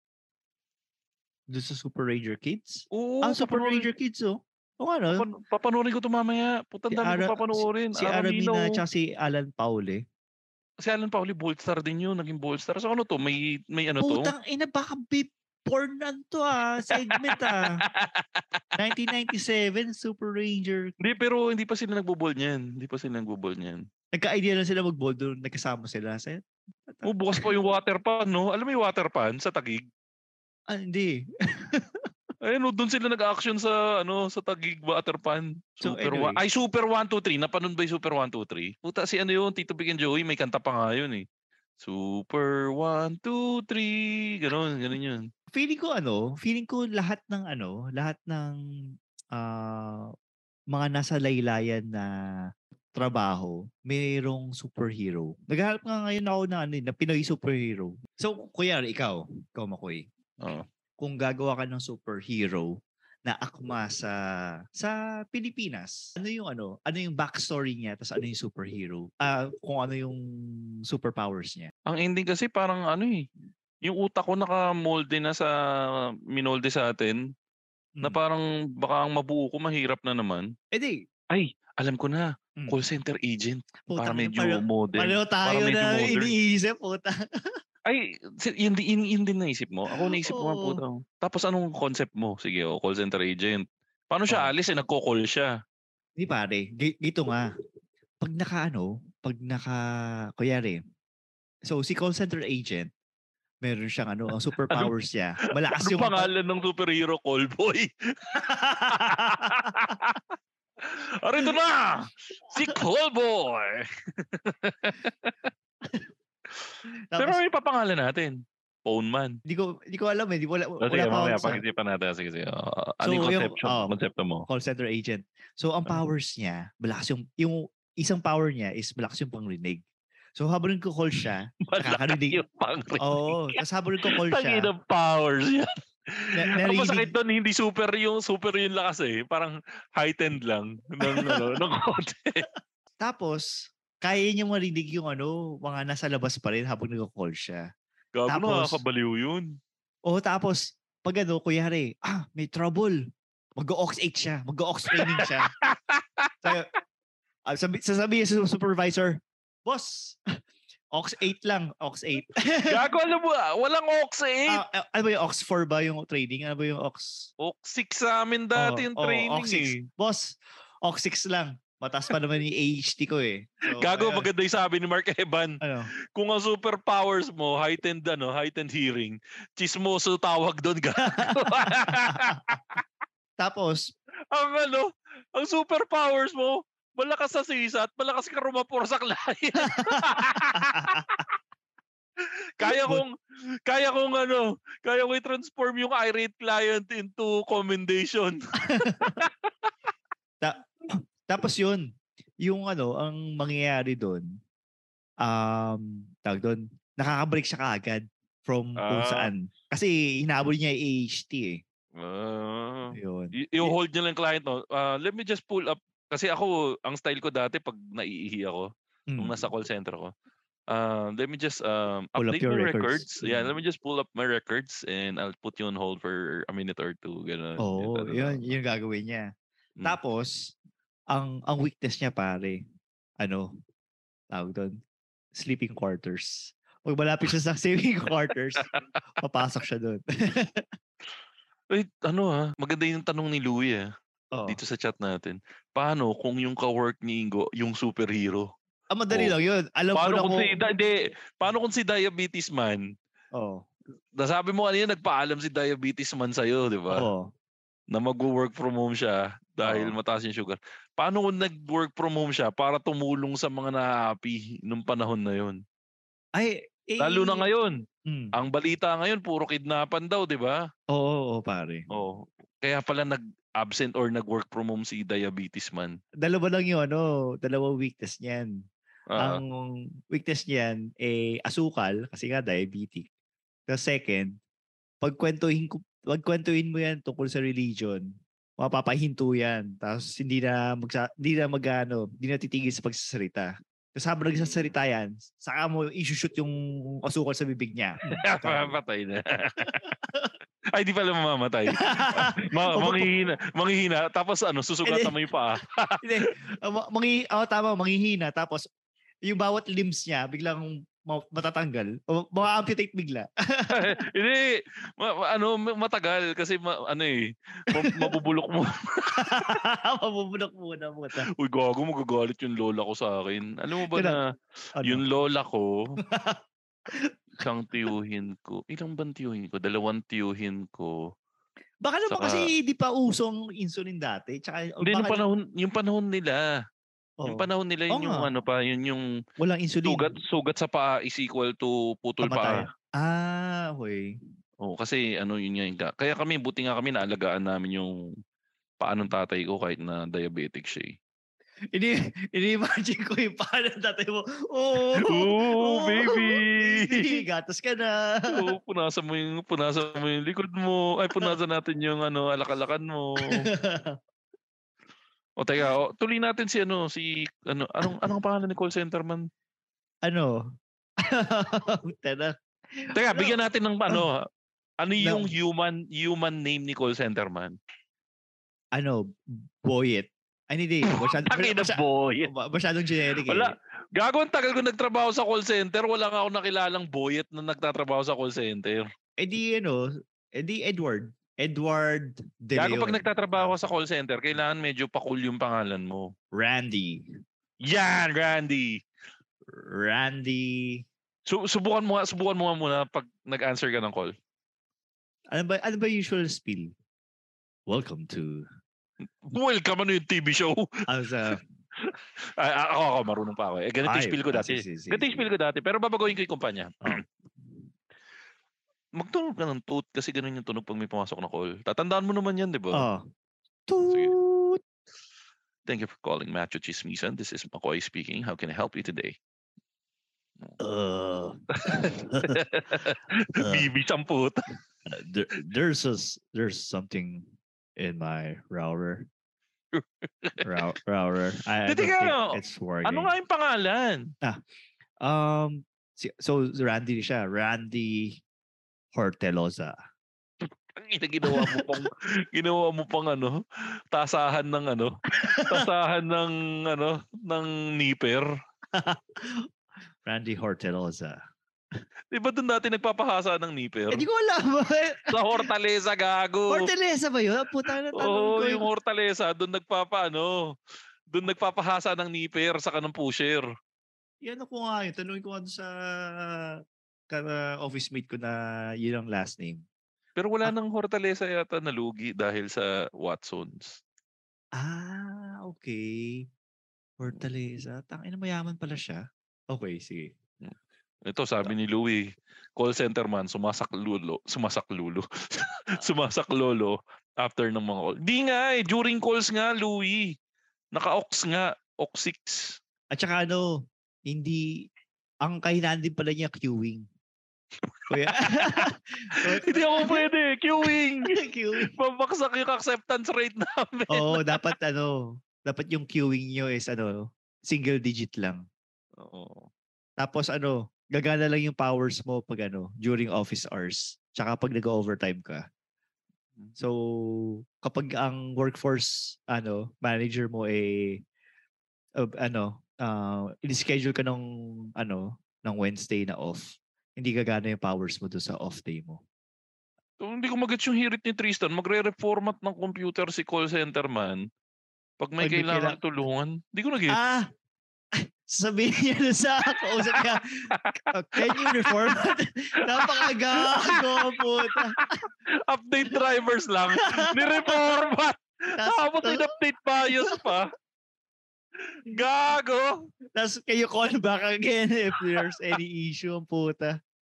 Doon sa Super Ranger Kids? Oo, Ah, Super papanoorin- Ranger Kids, oh. O ano? papan- papanoorin ko to mamaya. Putang Si dami Ara- ko papanoorin. Si Aramina, Aramina oh. tsaka si Alan Paule. Si Alan Pauli, Bold Star din yun. Naging Bold Star. So ano to? May, may ano to? Putang ina, baka beep porn na to ah. Segment ah. nineteen ninety-seven, Super Ranger. Hindi, pero hindi pa sila nagbo-ball niyan. Hindi pa sila nagbo-ball niyan. Nagka-idea lang sila mag-ball doon. Nagkasama sila. Sa... Oh, bukas pa yung water pan, no? Alam mo yung water pan sa Taguig? Ah, hindi. Ayun, no, doon sila nag-action sa ano sa Taguig water pan. So, Super anyway. wa- Ay, Super one two three. Napanood ba yung Super one two three? Puta, si ano yun, Tito Big and Joey, may kanta pa nga yun eh. Super one two three. Ganon, ganon yun. Feeling ko ano, feeling ko lahat ng ano, lahat ng ah, mga nasa laylayan na trabaho, mayroong superhero. Naghahanap nga ngayon ako na ano, eh, na Pinoy superhero. So, kuya, ikaw, ikaw Makoy, Oo. kung gagawa ka ng superhero na akma sa sa Pilipinas, ano yung ano, ano yung backstory niya, tapos ano yung superhero? Ah, kung ano yung superpowers niya. Ang ending kasi parang ano eh. Yung utak ko naka-molde na sa minolde sa atin. Na Hmm. parang baka ang mabuo ko mahirap na naman. Eh di, Ay, alam ko na. Hmm. Call center agent. Para putang ina, medyo pareho- modern. pareho tayo medyo na modern. iniisip, puta. Ay, si- yun, di- yun, yun din naisip mo. Ako naisip ko nga Oo. po daw. Tapos anong concept mo? Sige, oh, call center agent. Paano siya Oh. alis eh? Nagko-call siya. Di pare, gi- gito nga. Pag naka ano, pag naka, kuyari, so si call center agent, meron siyang ano, ang superpowers niya. Malakas Ano yung... pangalan ng superhero? Callboy. Arito na! Si Callboy! Pero Tapos, may papangalan natin. Phone man. di ko, di ko alam eh. Di, wala, O, wala sige, pa mamaya, ako sa pag-isipan natin. Sige, sige. Uh, ano So, yung yung- conception, oh. konsepto mo? call center agent. So, ang powers niya, malakas yung, yung isang power niya is malakas yung pangrinig. So, habang nagko-call siya, nakakarinig. Yung pang-rinig. Oo, tapos habang nagko-call siya, Tangin ng powers yan. na, Ang narinig, masakit doon, hindi super yung super yung lakas eh. Parang heightened lang ng, ano, ng konti. tapos, kaya niya marinig yung ano, mga nasa labas pa rin habang nagko-call siya. Gago na, Tapos- nakakabaliw yun. O tapos, pag ano, kuyari, ah, may trouble. Mag-ox eight siya. Mag-ox training siya. so, ah, sabi, sasabihin sa supervisor, boss, ox eight lang, ox eight. Gago, alam mo, ah, walang Ox eight. ah, ah, ano ba yung ox four ba yung training? Ano ba yung ox? Ox six sa amin dati Oh, yung oh, training ox six. eh. Boss, ox six lang. Mataas pa naman yung A H T ko eh. So, Gago, ayun. maganda yung sabi ni Mark Evan. Ano? Kung ang superpowers mo, heightened, ano, heightened hearing, chismoso tawag doon, gago. Tapos, ang ano, ang superpowers mo, malakas sa sisa at malakas ka rumapor sa client. kaya kong, kaya kong ano, kaya kong i-transform yung irate client into commendation. ta- tapos yun, yung ano, ang mangyayari doon, um, tawag doon, nakakabalik siya kaagad from kung Ah. saan. Kasi hinabol niya yung A H T eh. Ah. Yun. Y- i-hold niya lang yung client, no? Uh, let me just pull up. Kasi ako, ang style ko dati, pag naiihi ako, Mm. nung nasa call center ko, uh, let me just um, Pull up update your my records. records. Yeah, Mm. let me just pull up my records and I'll put you on hold for a minute or two. Ganun. Oo, Ganun yun, lang. yun gagawin niya. Mm. Tapos, ang ang weakness niya pare, ano, tawag doon, sleeping quarters. Pag malapit siya sa sleeping quarters, papasok siya doon. Wait, ano ha? Maganda yung tanong ni Louie ah. Oo. Dito sa chat natin. Paano kung yung ka-work ni Ingo, yung superhero? Ah, madali Oh. lang yun. Alam ko Paano na kung kung... si, da, hindi, paano kung si Diabetes Man? Oo. Nasabi mo kanina, nagpaalam si Diabetes Man sa'yo, di ba? Oo. Na mag-work from home siya dahil Oo. mataas yung sugar. Paano kung nag-work from home siya para tumulong sa mga na-happy nung panahon na yun? Ay, eh... Lalo na ngayon. Hmm. Ang balita ngayon, puro kidnapan daw, di ba? Oo, oo, pare. Oo. Kaya pala nag-absent or nag-work from home si Diabetes Man. Dalawa lang yun, ano, dalawang weakness niyan. Uh-huh. Ang weakness niyan, eh, asukal, kasi nga diabetic. The second, pagkwentuhin, ko, pagkwentuhin mo yan tungkol sa religion, mapapahinto yan. Tapos hindi na, magsa, hindi na mag-ano, hindi na titigil sa pagsasalita. Tapos habang nagsasalita yan, saka mo isushoot yung asukal sa bibig niya. Patay na. Ay, di pala mamamatay. Ma- manghihina, manghihina, tapos ano, susugatan mo yung paa. Hindi, uh, mangi, oh, tama, manghihina, tapos yung bawat limbs niya, biglang matatanggal. O ma-amputate bigla. Hindi, ma- ano, matagal, kasi ma- ano eh, ma- mabubulok mo. Mabubulok muna muna. Uy, gago, magagalit yung lola ko sa akin. Alam mo ba Kaya, na, ano? yung lola ko, isang tiyuhin ko. Ilang bang tiyuhin ko? Dalawang tiyuhin ko. Baka naman Saka, kasi di pa usong insulin dati. Tsaka, hindi, baka, yung panahon, yung panahon nila. oh. Yung panahon nila, yun oh, yung nga. ano pa, yun yung walang insulin. Sugat, sugat sa paa is equal to putol Pamatay. paa. Ah, okay. Oh, kasi ano yun nga yung, kaya kami, buti nga kami naalagaan namin yung paa ng tatay ko kahit na diabetic siya eh. Ini, ini-imagine ko yung paano tatay mo. Oh, oh, baby! baby! Gatas ka na. Oo, oh, punasan mo yung, punasan mo yung likod mo. Ay, punasan natin yung ano, alak-alakan mo. O, teka, o, tuloy natin si ano, si, ano, anong, anong pangalan ni call center man? Ano? Teka, teka, bigyan natin ng ano, ano yung no. human, human name ni call center man? Ano, Boyet. Ay, hindi. Masyad, masyad, Boyet. Masyadong generic eh. Wala. Gago, ang tagal ko nagtrabaho sa call center. Wala nga ako nakilalang Boyet na nagtatrabaho sa call center. Eh di, ano, eh di Edward. Edward De Leon. Gago, pag nagtatrabaho ka sa call center, kailangan medyo pakul yung pangalan mo. Randy. Yan, Randy. Randy. So, subukan mo nga, subukan mo nga muna pag nag-answer ka ng call. Ano ba, ano ba usual spiel? Welcome to... Welcome, ano yung T V show? Ano sa... Ay, ako, ako, marunong pa ako. Eh, ganito yung spiel ko dati. Si, si, si, ganito yung spiel ko dati, pero babagoyin ko yung kumpanya. Oh. Magtunog ka ng toot kasi ganun yung tunog pag may pumasok na call. Tatandaan mo naman yan, di ba? Oh. Toot! Thank you for calling Macho Chismisan. This is McCoy speaking. How can I help you today? Uh, Bibi samput. Uh, there, there's a, there's something in my router. Rou- router. I, I don't think it's working. Ano nga yung pangalan? Ah, um, so Randy siya. Randy Horteloza. Ang ginawa mo pang ginawa mo pang ano, tasahan ng ano, tasahan ng ano, ng nipper. Randy Horteloza. Di ba doon dati nagpapahasa ng nipper? Hindi ko alam. Sa Hortaleza, gago. Hortaleza ba yun? Puta na tanong Oo, ko. yung Hortaleza, doon nagpapa ano, doon nagpapahasa ng nipper sa kanang pusher. Yan ako nga yun. Tanungin ko nga sa ka-office mate ko na yun ang last name. Pero wala ah. nang Hortaleza yata nalugi dahil sa Watsons. Ah, okay. Hortaleza. Tangina, mayaman pala siya. Okay, sige. Ito sabi ni Louie, call center man, sumasaklulo, sumasaklulo, sumasaklolo after ng mga call. Di nga eh, during calls nga, Louie. Naka-ox nga, ox six. At saka ano, hindi, ang kahinaan din pala niya queuing. Kuya. Hindi ako pwede, queuing. Queuing. Mabaksak yung acceptance rate namin. Oo, dapat ano, dapat yung queuing nyo is ano, single digit lang. Oo. Tapos ano, gagana lang yung powers mo pag ano, during office hours. Tsaka pag nag-overtime ka. So, kapag ang workforce ano, manager mo eh uh, ano, uh, in-schedule ka ng, ano, ng Wednesday na off, hindi gagana yung powers mo doon sa off day mo. So, hindi ko magets yung hirit ni Tristan. Magre-reformat ng computer si call center man. Pag may Pag may kailangan kaila- tulungan. Hindi ko nag-get. Ah! Sabihin niya na sa kausap niya, can you reformat? Napakagago, puta. Update drivers lang. Ni-reformat. Tas- Tapos tas- in-update bios pa. Gago. Tapos kayo call back again if there's any issue, ang puta.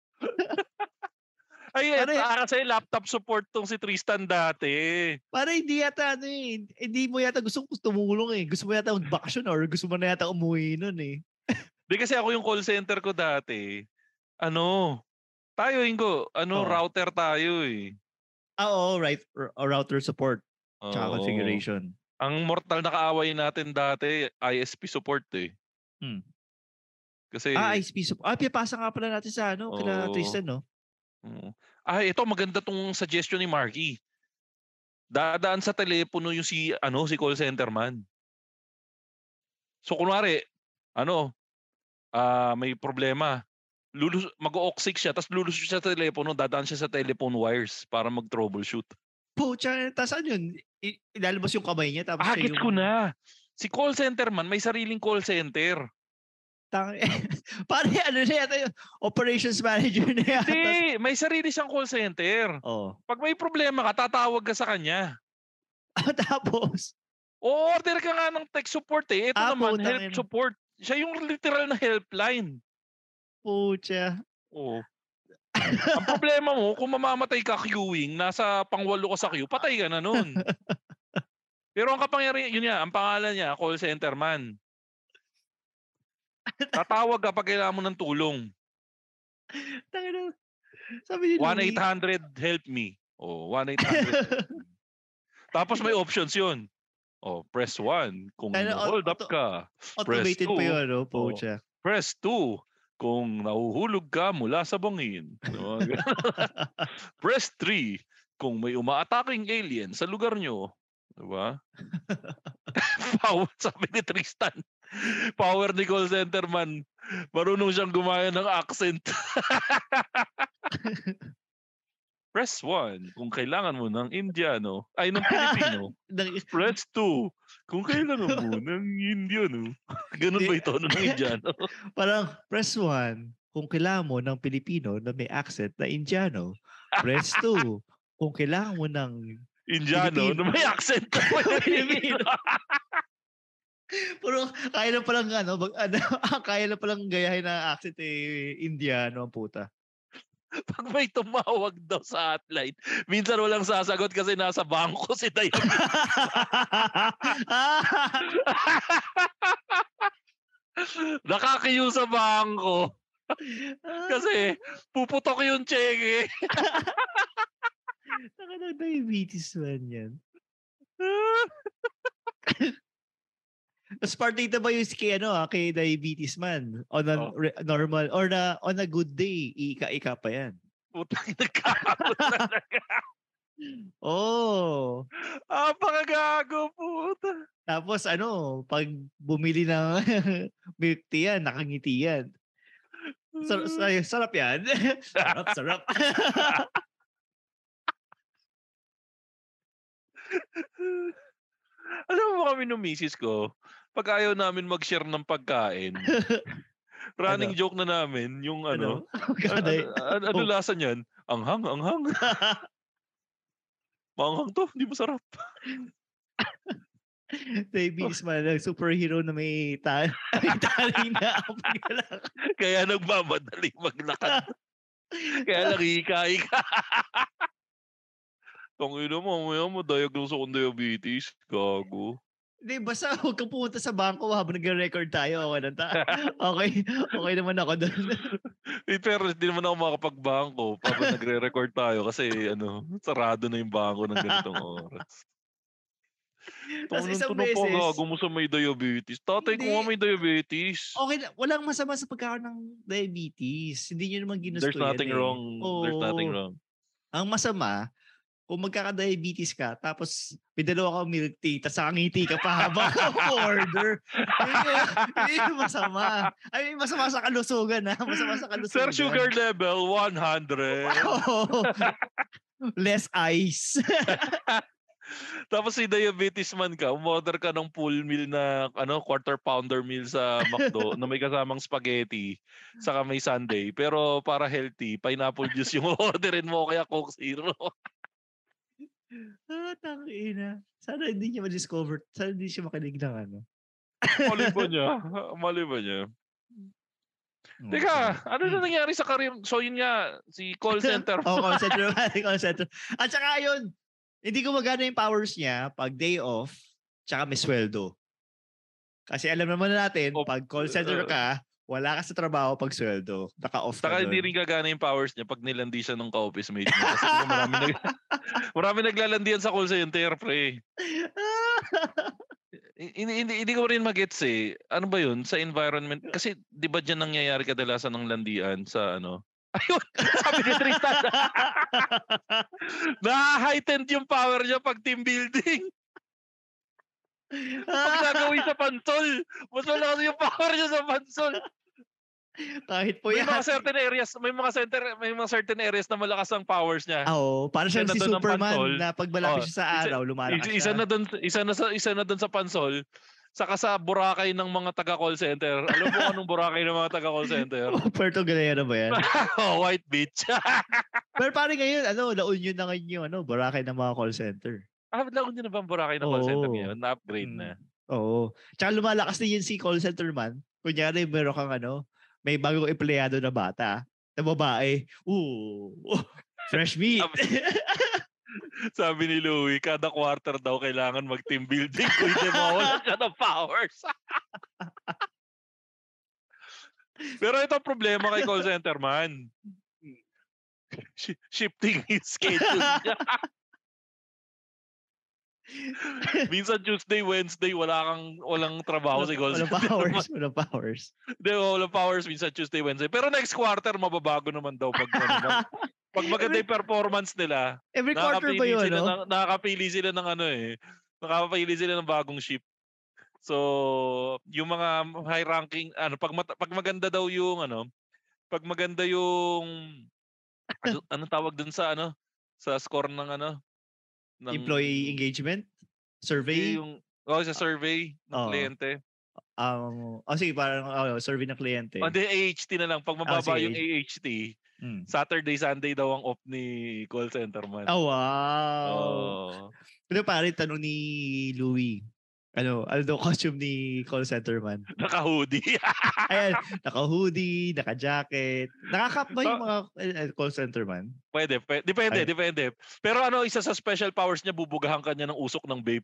Ay, Pare- ito kasi laptop support tong si Tristan dati. Para hindi yata, ano eh, hindi mo yata gusto tumulong eh. Gusto mo yata mag-vacation or gusto mo na yata umuwi nun eh. Di kasi ako yung call center ko dati. Ano, tayo Ingo, ano, Oo. router tayo eh. Ah, oo, right. R- router support. Tsaka Oo. configuration. Ang mortal na kaaway natin dati, I S P support eh. Hmm. Kasi, Ah, I S P support. Ah, pipasa nga pala natin sa ano, kila Oo. Tristan, no? Oo. Ah, ito maganda tong suggestion ni Marky. Dadaan sa telepono yung si ano si call center man. So kunwari, ano, ah may problema. Lulus mag-o-oxic siya, tapos lulusot siya sa telepono, dadaan siya sa telephone wires para mag-troubleshoot. Pucha, tas ano yun? I- ilalabas yung kamay niya tapos Ah, siya gets yung... ko na. Si call center man, may sariling call center. Tang... Pare, ano na yata yung operations manager na yata. Hindi, may sarili siyang call center. Oo. Pag may problema ka, tatawag ka sa kanya. Tapos, O-order ka nga ng tech support eh. Ito Ah, naman, putang help ina. support. Siya yung literal na helpline. pucha. Oo. Ang problema mo, kung mamamatay ka queuing, nasa pangwalo ka sa queue, patay ka na nun. Pero ang kapangyarihan, yun niya, ang pangalan niya, call center man. Tatawag ka pag kailangan mo ng tulong. Tangina. Sabi ni one Louie. eight hundred help me. Oh, one eight hundred. Tapos may options yun. Oh, press one kung Ano, hold up auto- ka. Automated two. pa yun, no? Pucha. Press two kung nahuhulog ka mula sa bangin. Press three kung may umaataking alien sa lugar nyo. Diba? Power, sabi ni Tristan. Power ni call center man. Marunong siyang gumaya ng accent. Press one kung kailangan mo ng Indiano. Ay, ng Pilipino. Nang- Press two kung kailangan mo ng Indiano. Ganun ba ito ng Indiano? Parang, press one kung kailangan mo ng Pilipino na may accent na Indiano. Press two kung kailangan mo ng Indiano Pilipino. na may accent na Pilipino. Pero kaya na palang ano, bag, ano kaya na palang gayahin na accent eh, Indiano ang puta. Pag may tumawag daw sa hotline, minsan walang sasagot kasi nasa bangko si Diabetes. Nakakiyo sa bangko. Kasi puputok yung cheque. Saka ng diabetes man yan. Tapos part dito ba yung kay, ano, ah, kay diabetes man? On a Oh. re- normal, or na, on a good day, ika-ika pa yan. Putang nagkakabot talaga. Oh. Ah, pakagago puta. Tapos ano, pag bumili ng milk tea yan, nakangiti yan. Sarap, sarap, sarap yan. sarap, sarap. Alam mo kami nung misis ko, pag ayaw namin mag-share ng pagkain, running Ano? joke na namin, yung ano, ano? ano, Kada, ano, ano Oh. lasa niyan? Anghang, anghang. Maanghang to, hindi masarap. diabetes man, lang, superhero na may, ta may tali na ang paglalakad. Kaya nagmamadali maglakad. Kaya lang hika-hika. Kung ino mo, maya mo, diagnose akong diabetes. Gago. Hindi, basta huwag kang pumunta sa bangko habang nag-record tayo. Okay, na ta- okay, okay naman ako doon. Eh, pero hindi naman ako makapagbangko pag nagre-record tayo kasi ano, sarado na yung bangko ng ganitong oras. Tapos isang Tunong-tunog pa beses- gago mo sa may diabetes. Tatay ko Hindi. nga may diabetes. Okay, na- walang masama sa pagkakaroon ng diabetes. Hindi nyo naman ginusto There's nothing yan, eh. wrong. There's nothing Oo. wrong. Ang masama, kung magkaka-diabetes ka, tapos may dalawa kang milk tea, tapos nakangiti ka pa habang order. Yun yung, yun yung masama. Ay, masama sa kalusugan, ha? Masama sa kalusugan. Sir, sugar level, one hundred. Oh, less ice. Tapos si diabetes man ka, umorder ka ng full meal na ano quarter pounder meal sa McDo na may kasamang spaghetti saka may sundae. Pero para healthy, pineapple juice yung orderin mo kaya Coke Zero. Ah, tangina. Sana hindi niya ma-discover. Sana hindi siya makinig ng ano. Mali ba niya? Mali ba niya? Teka, ano na nangyari sa career? So yun nga, si call center. oh, call center. call center. At saka yun, hindi gumagana yung powers niya pag day off, tsaka may sweldo. Kasi alam naman natin, Oh, pag call center ka, wala ka sa trabaho pag sweldo. Naka-off ka Saka doon. hindi rin gagana yung powers niya pag nilandi siya ng ka-office mate niya. Kasi diba marami, nag, marami naglalandian sa call center, pre. Hindi, hindi, hindi ko rin magets eh. Ano ba yun? Sa environment? Kasi di ba dyan nangyayari kadalasan ng landian sa ano? Ayun! Sabi ni Tristan. Na-heightened yung power niya pag team building. Pag nagawin sa pansol, mas malakas yung power niya sa pansol. Kahit po May yan. mga certain areas, may mga center, may mga certain areas na malakas ang powers niya. Oo, para siyang Isa si na doon ang Superman pansol. na pag malapit Oh, siya sa araw, lumalakas isa, siya. isa na doon, isa na sa isa na doon sa pansol. Saka sa Boracay ng mga taga-call center. Alam mo anong Boracay ng mga taga-call center? Oh, Puerto Galera ba yan? Oh, White Beach. Pero parang ngayon, ano, La Union na ngayon yung ano, Boracay ng mga call center. Ah, laon nyo na ba ang Boracay ng call center Oo. ngayon? Na-upgrade na. Oo. Tsaka lumalakas din yun si call center man. Kunyari, meron kang ano, may bagong empleyado na bata, na babae, ooh, oh, fresh meat. Sabi ni Louie, kada quarter daw kailangan mag-team building kung hindi mawala siya ng powers. Pero ito ang problema kay call center man. Sh- shifting his schedule niya. Minsan Tuesday, Wednesday, wala kang walang trabaho si call Walang center. powers, walang powers. Hindi, walang powers minsan Tuesday, Wednesday. Pero next quarter, mababago naman daw pag ano, pag maganda yung performance nila. Every quarter ba yun, sila no? ng, nakakapili sila ng ano eh. Nakakapili sila ng bagong shift. So, yung mga high ranking, ano, pag, mat- pag maganda daw yung, ano, pag maganda yung, ano, anong tawag dun sa, ano, sa score ng, ano, ng, Employee engagement? Survey? yung, oh, sa survey ng Oo. kliyente. Um, oh, sige, parang oh, survey ng kliyente. O, hindi, A H T na lang. Pag mababa sige. yung A H T, Hmm. Saturday, Sunday daw ang off ni call center man. Oh, wow. Oh. Pero pare, tanong ni Louie, ano, ano daw costume ni call center man? Naka-hoodie. Ayan, naka-hoodie, naka-jacket. Nakakap ba yung mga eh, call center man? Pwede, pwede, depende, Ay. depende. Pero ano, isa sa special powers niya, bubugahan ka niya ng usok ng vape.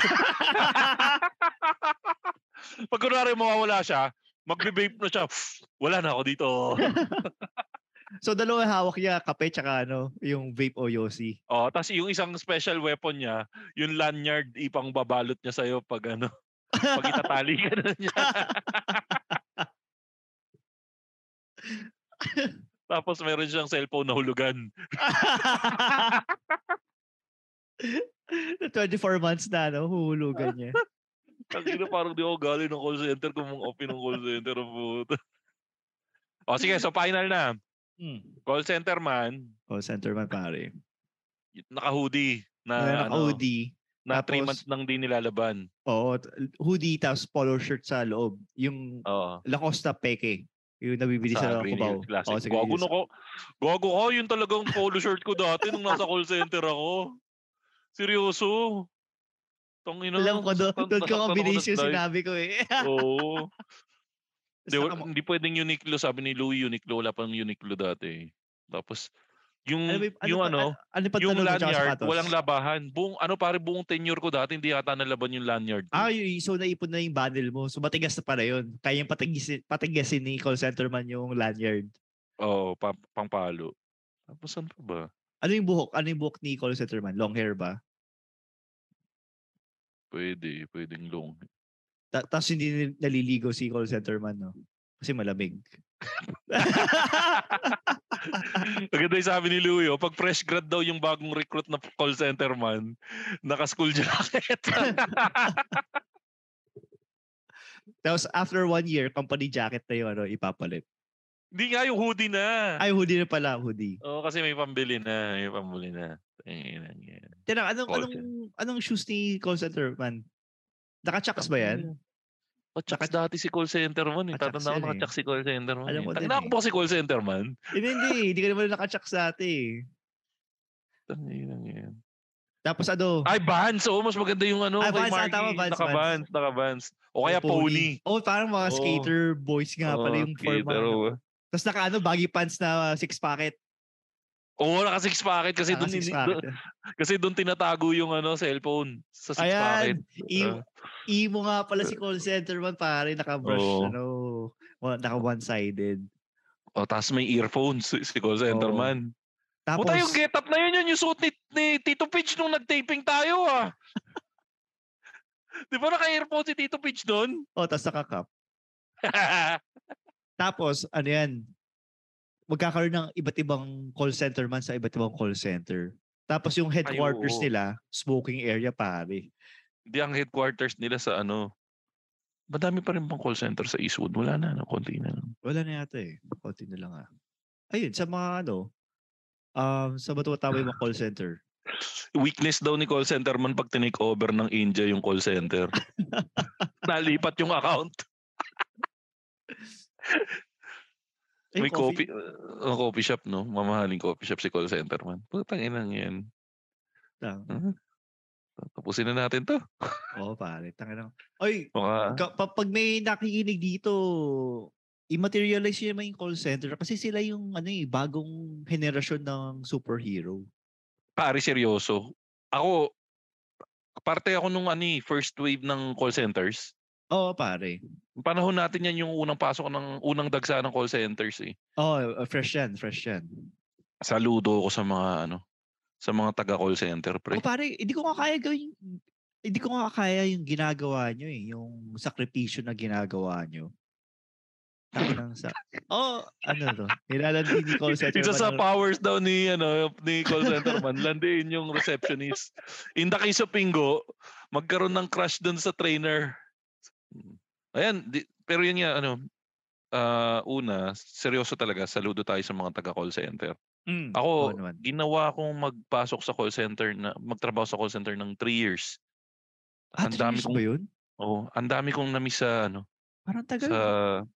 Pag kunwari mawawala siya, magbe-vape na siya, wala na ako dito. So, dalawa hawak niya, kape tsaka ano, yung vape o yosi. Oh, tapos yung isang special weapon niya, yung lanyard, ipang babalot niya sa'yo pag ano, pag itatali ka na niya. Tapos meron siyang cellphone na hulugan. twenty-four months na, no? Huhulugan niya. Kasi na parang di ako galing ng call center kung mga open ng call center. O sige, so final na. Hmm. Call center man, Call center man, pare. naka-hoodie na, Na, ano, naka-hoodie. na three tapos- months nang di nilalaban. Oo, t- hoodie tapos polo shirt sa loob. Yung Oo. Lacoste peke. Yung nabibili sa, Green Cubao. Hills Classic. Oo, sa Green Gago Hills. na ko. Gago ko. Yun talagang polo shirt ko dati nung nasa call center ako. Seryoso. Tangina. Alam ko doon, doon ko nasaktan combination ako na slide. sinabi ko eh. Oo. Hindi, Saka wa- mo- hindi pwedeng Uniqlo. Sabi ni Louie, Uniqlo. Wala pang Uniqlo dati. Tapos, yung, Ano, ba- yung pa- ano, ano yung yung pantalon mo tsaka lanyard, sapatos? walang labahan. Buong, ano pare, buong tenure ko dati, hindi yata nalaban yung lanyard. ko. Ah, y- so naipon na yung bundle mo. So matigas na pala yun. Kaya yung patigasin, patigasin ni call center man yung lanyard. Oo, pa, pangpalo. Tapos saan pa ba? Ano yung buhok? Ano yung buhok ni call center man? Long hair ba? Pwede, pwedeng long. Ta- Tapos hindi nil- naliligo si call center man, no? Kasi malamig. Maganda yung sabi ni Luyo, pag fresh grad daw yung bagong recruit na call center man, naka-school jacket. Tapos after one year, company jacket na yung ano, ipapalit. Hindi nga yung hoodie na. Ay, hoodie na pala, hoodie. Oo, kasi may pambili na. May pambili na. Tinang, anong, anong, anong shoes ni call center man? Naka-chucks ba yan? O, chucks dati si call center man. Eh. Tatanda ko naka-chucks si call center man. Eh. Tanda ko ba si call center man? Hindi, hindi. Hindi ka naman naka-chucks dati. Tapos ano? Ay, Vans. Oo, mas maganda yung ano. Ay, Vans. Ah, tama, Vans. Naka-Vans. Naka-Vans. O kaya Pony. Oh, parang mga skater boys nga pala yung forma. Tapos naka ano, baggy pants na six pocket. Oo, naka six pocket kasi doon kasi doon tinatago yung ano, cellphone sa six Ayan, pocket. Ayan. I- imo nga pala si call center man pare, naka-brush oh. ano, naka one-sided. Oh, tapos may earphones si call center oh. man. Tapos puta yung get-up na yun, yun yung suit ni, ni Tito Pitch nung nag-taping tayo ah. Di ba naka-earphone si Tito Pitch doon? Oh, tapos naka-cup. Tapos, ano yan, magkakaroon ng iba't ibang call center man sa iba't ibang call center. Tapos yung headquarters Ay, nila, smoking area pare. Hindi ang headquarters nila sa ano. Madami pa rin bang call center sa Eastwood? Wala na, no? Konti na lang. Wala na yata eh. Konti na lang ah. Ayun, sa mga ano, um, sa Batuatawa yung mga call center. Weakness daw ni call center man pag tinake over ng India yung call center. Nalipat yung account. May coffee, coffee, uh, coffee shop, no? Mamahaling coffee shop si call center man. Putang inang yan. Lang. Uh, tapusin na natin to. Oo, pare. Tanginang. Oy, Maka... ka- pag may nakikinig dito, i-materialize yun naman yung call center kasi sila yung ano eh, bagong henerasyon ng superhero. Pare, seryoso. Ako, parte ako nung ano, first wave ng call centers. Oo, pare. Panahon natin yan yung unang pasok ng unang dagsa ng call centers eh. Oh, fresh yan, fresh yan. Saludo ko sa mga ano, sa mga taga call center, pre. Oh, pare, hindi ko nga kaya gawin, hindi ko nga kaya yung ginagawa nyo eh, yung sakripisyo na ginagawa nyo. Tanginang sa Oh, ano to? Nilalandi ni call center. Isa sa powers daw ni ano ni call center man, landiin yung receptionist. In the case of Pingo, magkaroon ng crush doon sa trainer. Ayan, di, pero yun nga, ano, uh, una, seryoso talaga, saludo tayo sa mga taga-call center. Mm, Ako, oh, ginawa kong magpasok sa call center, na magtrabaho sa call center ng three years. Ah, ang dami kong, ba yun? Oo, oh, ang dami kong na-miss sa, ano, parang tagal. Sa,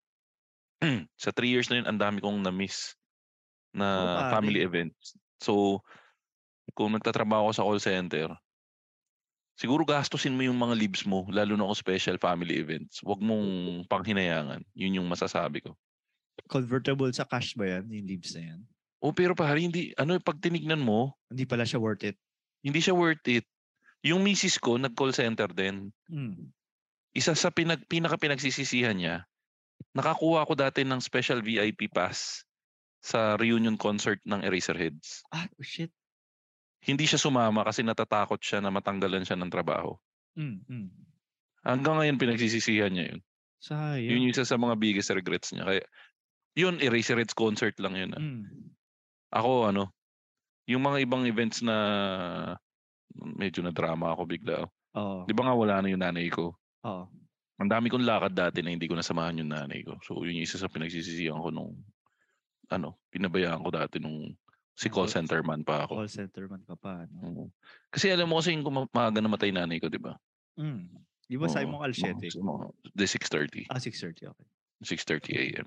sa three years na yun, ang dami kong na-miss na oh, family events. So, kung nagtatrabaho ko sa call center, siguro gastusin mo yung mga leaves mo, lalo na kung special family events. Huwag mong panghinayangan. Yun yung masasabi ko. Convertible sa cash ba yan, yung leaves na yan? Oh, pero pare, hindi, ano, pag tinignan mo, hindi pala siya worth it. Hindi siya worth it. Yung misis ko, nag-call center din. Hmm. Isa sa pinag, pinaka-pinagsisisihan niya, nakakuha ko dati ng special V I P pass sa reunion concert ng Eraserheads. Ah, oh shit. Hindi siya sumama kasi natatakot siya na matanggalan siya ng trabaho. Mm, mm. Hanggang ngayon pinagsisisihan niya yun. Sayang. Yun yung isa sa mga biggest regrets niya. Kaya, yun, Eraserheads concert lang yun. Ah. Mm. Ako, ano, yung mga ibang events na medyo na drama ako bigla. Oh. Di ba nga wala na yung nanay ko? Oo. Ang dami kong lakad dati na hindi ko nasamahan yung nanay ko. So, yun yung isa sa pinagsisisihan ko nung, ano, pinabayaan ko dati nung si call center man pa ako. Call center man ka pa. No? Uh, kasi alam mo kasi yung maaga namatay nanay ko, di ba? Mm. Di ba uh, sabi mo Alshete? Uh, the six thirty. Ah, six thirty, okay. six thirty a.m.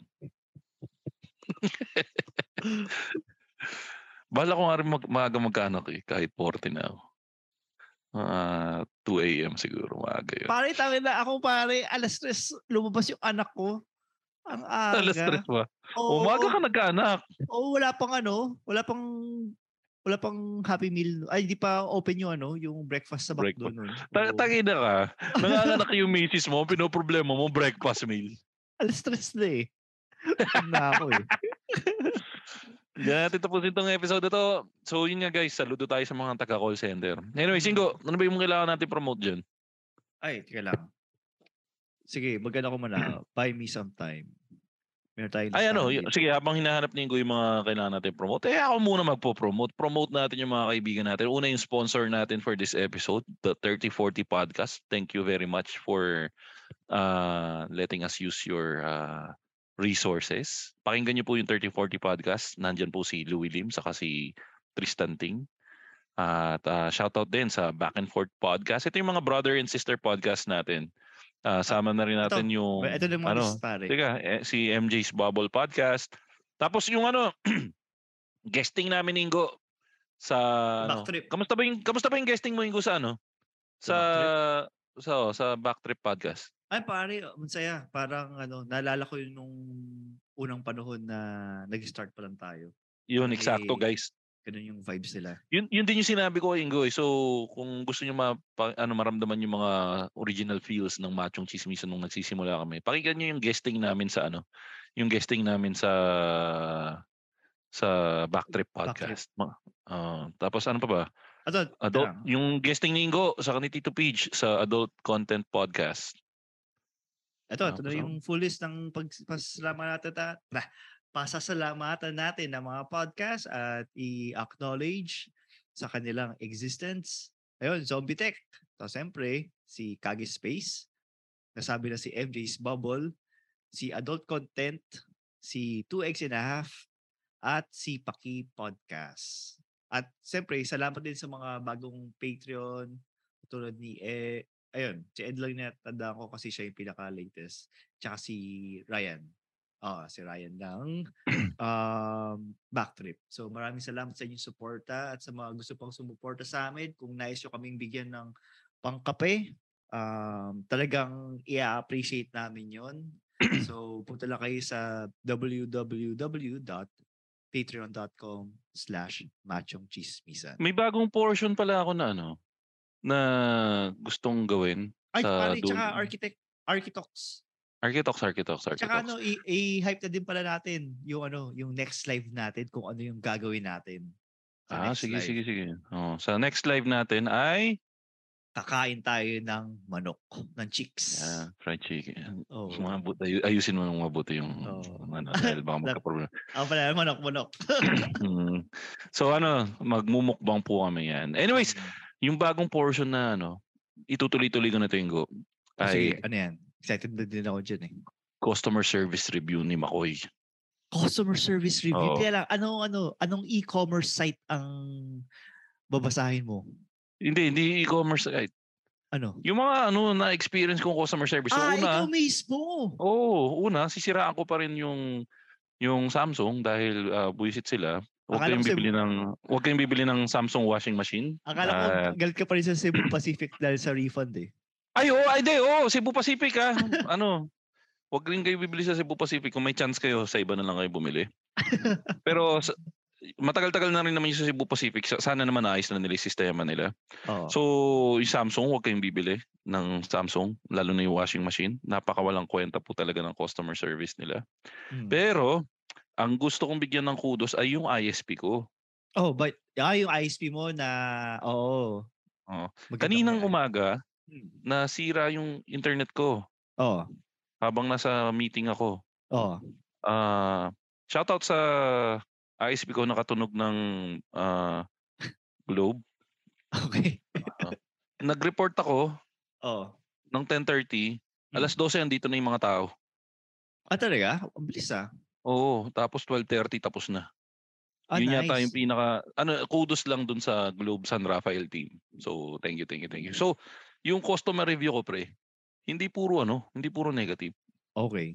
Bala ko nga rin mag- maaga magkaanak eh, kahit forty na ako. Uh, two a.m. siguro maaga yun. Pare, tawin na ako pare, alas tres lumabas yung anak ko. Ang aga. Alas tres ba? Oo, umaga ka nagkaanak. Oo, wala pang ano, wala pang wala pang Happy Meal. Ay, di pa open yung ano, yung breakfast sa McDo nun. Tangina ka. Nanganganak yung misis mo, pinoproblema mo breakfast meal. Alas tres na eh. Na ako eh. Yan natin tapusin itong episode na to. So yun nga guys, saludo tayo sa mga taga-call center. Anyway, Singo, ano ba yung kailangan natin promote dyan? Ay, tika lang. Sige, maganda ko muna. Buy me some time. Meron tayong Ay ano, listahan y- dito. sige, habang hinahanap ni Ingo yung mga kailangan natin promote, eh ako muna magpo-promote. Promote natin yung mga kaibigan natin. Una yung sponsor natin for this episode, the thirty forty Podcast. Thank you very much for uh, letting us use your uh, resources. Pakinggan niyo po yung thirty forty Podcast. Nandyan po si Louie Lim, saka si Tristan Ting. At uh, shoutout din sa Back and Forth Podcast. Ito yung mga brother and sister podcast natin. Uh, sama na rin natin ito. yung Ito na yung mga ano, list, pare. teka, eh, si M J's Bubble Podcast. Tapos yung ano, guesting namin Ingo sa ano. Backtrip. Kamusta ba yung kamusta ba yung guesting mo Ingo sa ano? Sa Sa Backtrip? sa sa Backtrip Podcast. Ay, pare, masaya. Parang ano, naalala ko yun nung unang panahon na nag-start pa lang tayo. Yun, Parang eksakto may- guys. Ganun yung vibes nila. Yun yun din yung sinabi ko Ingo. Eh. So kung gusto niyo ma ano maramdaman yung mga original feels ng Machong Chismisan nung nagsisimula kami. Pakinggan niyo yung guesting namin sa ano, yung guesting namin sa sa Backtrip Podcast. Ma- ah, tapos ano pa ba? Ato, Adult, tara. yung guesting ni Ingo sa ni Tito Peach sa Adult Content Podcast. Ito, Ah, ito na so- yung full list ng pagpasalamatan natin. Ta- pasasalamatan natin ng mga podcast at i-acknowledge sa kanilang existence. Ayun, Zombie Tech. So, siyempre, si Kage Space. Nasabi na si M J's Bubble. Si Adult Content. Si two X and a half. At si Paki Podcast. At siyempre, salamat din sa mga bagong Patreon. Tulad ni E. Ayun, si Ed lang natandaan ko kasi siya yung pinaka-latest. Tsaka si Ryan. Ah, si Ryan ng um, Backtrip. So maraming salamat sa inyong suporta at sa mga gusto pang sumuporta sa amin. Kung nais nyo kaming bigyan ng pangkape, um, talagang i-appreciate namin yon. So punta lang kayo sa www.patreon.com slash machongchismisan. May bagong portion pala ako na ano na gustong gawin Ay, sa pare, dul- tsaka architect, architects. Architects, Architects, Tsaka Architects. ano, i- i-hype na din pala natin yung ano, yung next live natin kung ano yung gagawin natin. Sa Ah, next sige, live. sige, sige. Oh, sa next live natin ay Kakain tayo ng manok, ng chicks. ah, fried chicken. Oh. Mabut- ayu- ayusin mo ng mabuti yung Oo. ano, dahil baka magka-problem. Ako pala, manok, manok. Mm. So ano, magmumukbang po kami yan. Anyways, yung bagong portion na ano, itutuloy-tuloy ko na ito yung go. Oh, Ay sige, ano yan? Excited na din ako dyan eh. customer service review ni Makoy. Customer service review. Oo. Kaya lang, anong, ano, anong e-commerce site ang babasahin mo? Hindi, hindi e-commerce site. Ano? Yung mga ano na experience kong customer service. So, ah, una, ikaw mismo! Oo, una, sisiraan ko pa rin yung yung Samsung dahil uh, buwisit sila. Huwag Akala kayong ko si- bibili ng huwag kayong bibili ng Samsung washing machine. Akala ko, Ah, galit ka pa rin sa Cebu Pacific dahil sa refund eh. ay, oh, ay, di, oh, Cebu Pacific ah. ano? Huwag rin kayo bibili sa Cebu Pacific kung may chance kayo sa iba na lang kayo bumili. Pero sa- matagal-tagal na rin naman yung sa Cebu Pacific. Sa- Sana naman naayos na nila yung sistema nila. Oo. So, yung Samsung, huwag kayong bibili ng Samsung, lalo na yung washing machine. Napakawalang kwenta po talaga ng customer service nila. Hmm. Pero, ang gusto kong bigyan ng kudos ay yung I S P ko. Oh, but ah, yung I S P mo na, oo. Oo. Maganda Kaninang mo yan. umaga, Hmm. nasira yung internet ko Oo. habang nasa meeting ako. Oo. Ah, shoutout sa I S P ko nakatunog ng ah, Globe. Okay. Nag-report ako Oo. ng ten thirty, Hmm. alas dose andito na yung mga tao. Ah, talaga? Ang bilis ah. Oo, tapos twelve thirty tapos na. Ah, Yun nice. yata yung pinaka ano kudos lang dun sa Globe San Rafael team. So thank you, thank you, thank you. So yung customer review ko pre, hindi puro ano, hindi puro negative. Okay.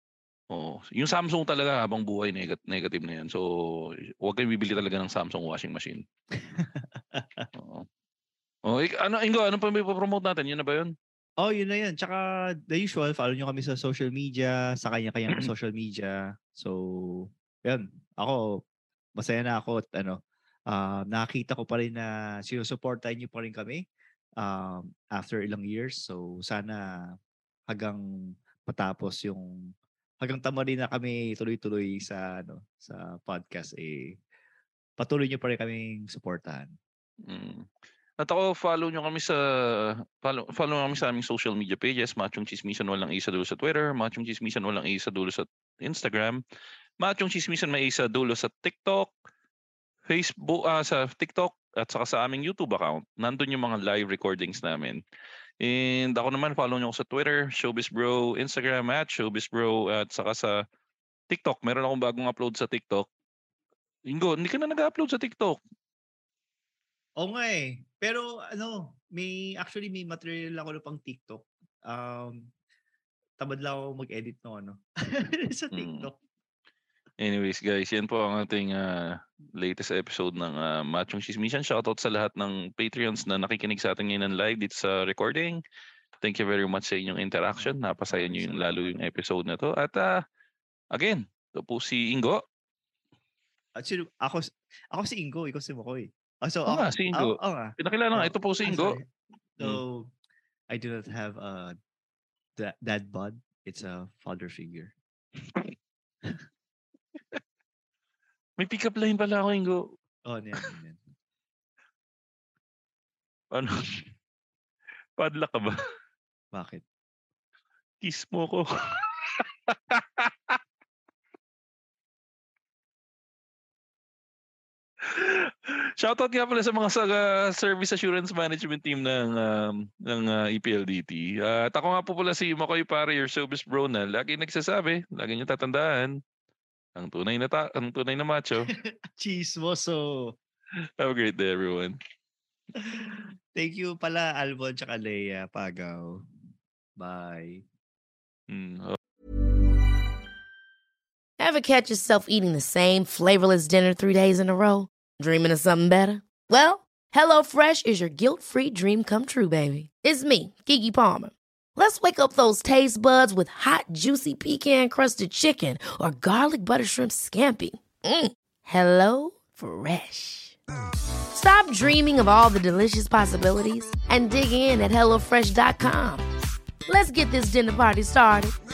Oo. Yung Samsung talaga habang buhay negat negative na yan. So huwag kayong bibili talaga ng Samsung washing machine. Oo. Oh, ik- ano Ingo, ano pa may promote natin? Yun na ba yun? Oh, yun na yun. Tsaka, the usual, follow nyo kami sa social media, sa kanya-kanyang social media. So, yun. Ako, masaya na ako at ano, ah, nakita ko pa rin na sinusuportahan nyo pa rin kami um, after ilang years. So, sana hanggang patapos yung, hanggang tama rin na kami tuloy-tuloy sa, ano, sa podcast, eh, patuloy nyo pa rin kaming suportahan. Mm. At ako, follow nyo kami sa follow, follow nyo kami sa aming social media pages, Machong Chismisan Walang Isa Dulo sa Twitter, Machong Chismisan Walang Isa Dulo sa Instagram, Machong Chismisan May Isa Dulo sa TikTok, Facebook, ah, sa TikTok, at saka sa aming YouTube account. Nandun yung mga live recordings namin. And ako naman, follow nyo ako sa Twitter, Showbiz Bro, Instagram at Showbiz Bro, at saka sa TikTok. Meron akong bagong upload sa TikTok. Ingo, hindi ka na nag-upload sa TikTok. Oo nga eh. Pero ano, may actually may material ako na pang TikTok. Um, tamad lang ako mag-edit no ano sa TikTok. Hmm. Anyways guys, yan po ang ating uh, latest episode ng uh, Machong Chismisan. Shoutout sa lahat ng Patreons na nakikinig sa atin ngayon live dito sa recording. Thank you very much sa inyong interaction. Napasaya nyo yung lalo yung episode na to. At uh, again, ito po si Ingo. Actually, ako, ako si Ingo, ikaw si Makoy. Oh, so, Oo ako, nga, si Ingo. Oh, oh, nga. Pinakilala nga, Oh, ito po si ah, Ingo. sorry. So, I do not have a da- dad bod. It's a father figure. May pick-up line pala ako, Ingo. Oh, yan, yan. Ano? Padla ka ba? Bakit? Kiss mo ko. Shoutout nga pala sa mga sa, uh, service assurance management team ng um, ng uh, E P L D T. Uh, at ako nga po pala si Makoy Pare, your showbiz bro na lagi nagsasabi, lagi niyo tatandaan, ang tunay na ta- ang tunay na macho. Chismoso. Have a great day, everyone. Thank you pala, Alvon tsaka Leia Pagaw. Bye. Mm. Ever catch yourself eating the same flavorless dinner three days in a row? Dreaming of something better? Well, HelloFresh is your guilt-free dream come true, baby. It's me, Keke Palmer. Let's wake up those taste buds with hot, juicy pecan-crusted chicken or garlic butter shrimp scampi. Mm. Hello Fresh. Stop dreaming of all the delicious possibilities and dig in at HelloFresh dot com. Let's get this dinner party started.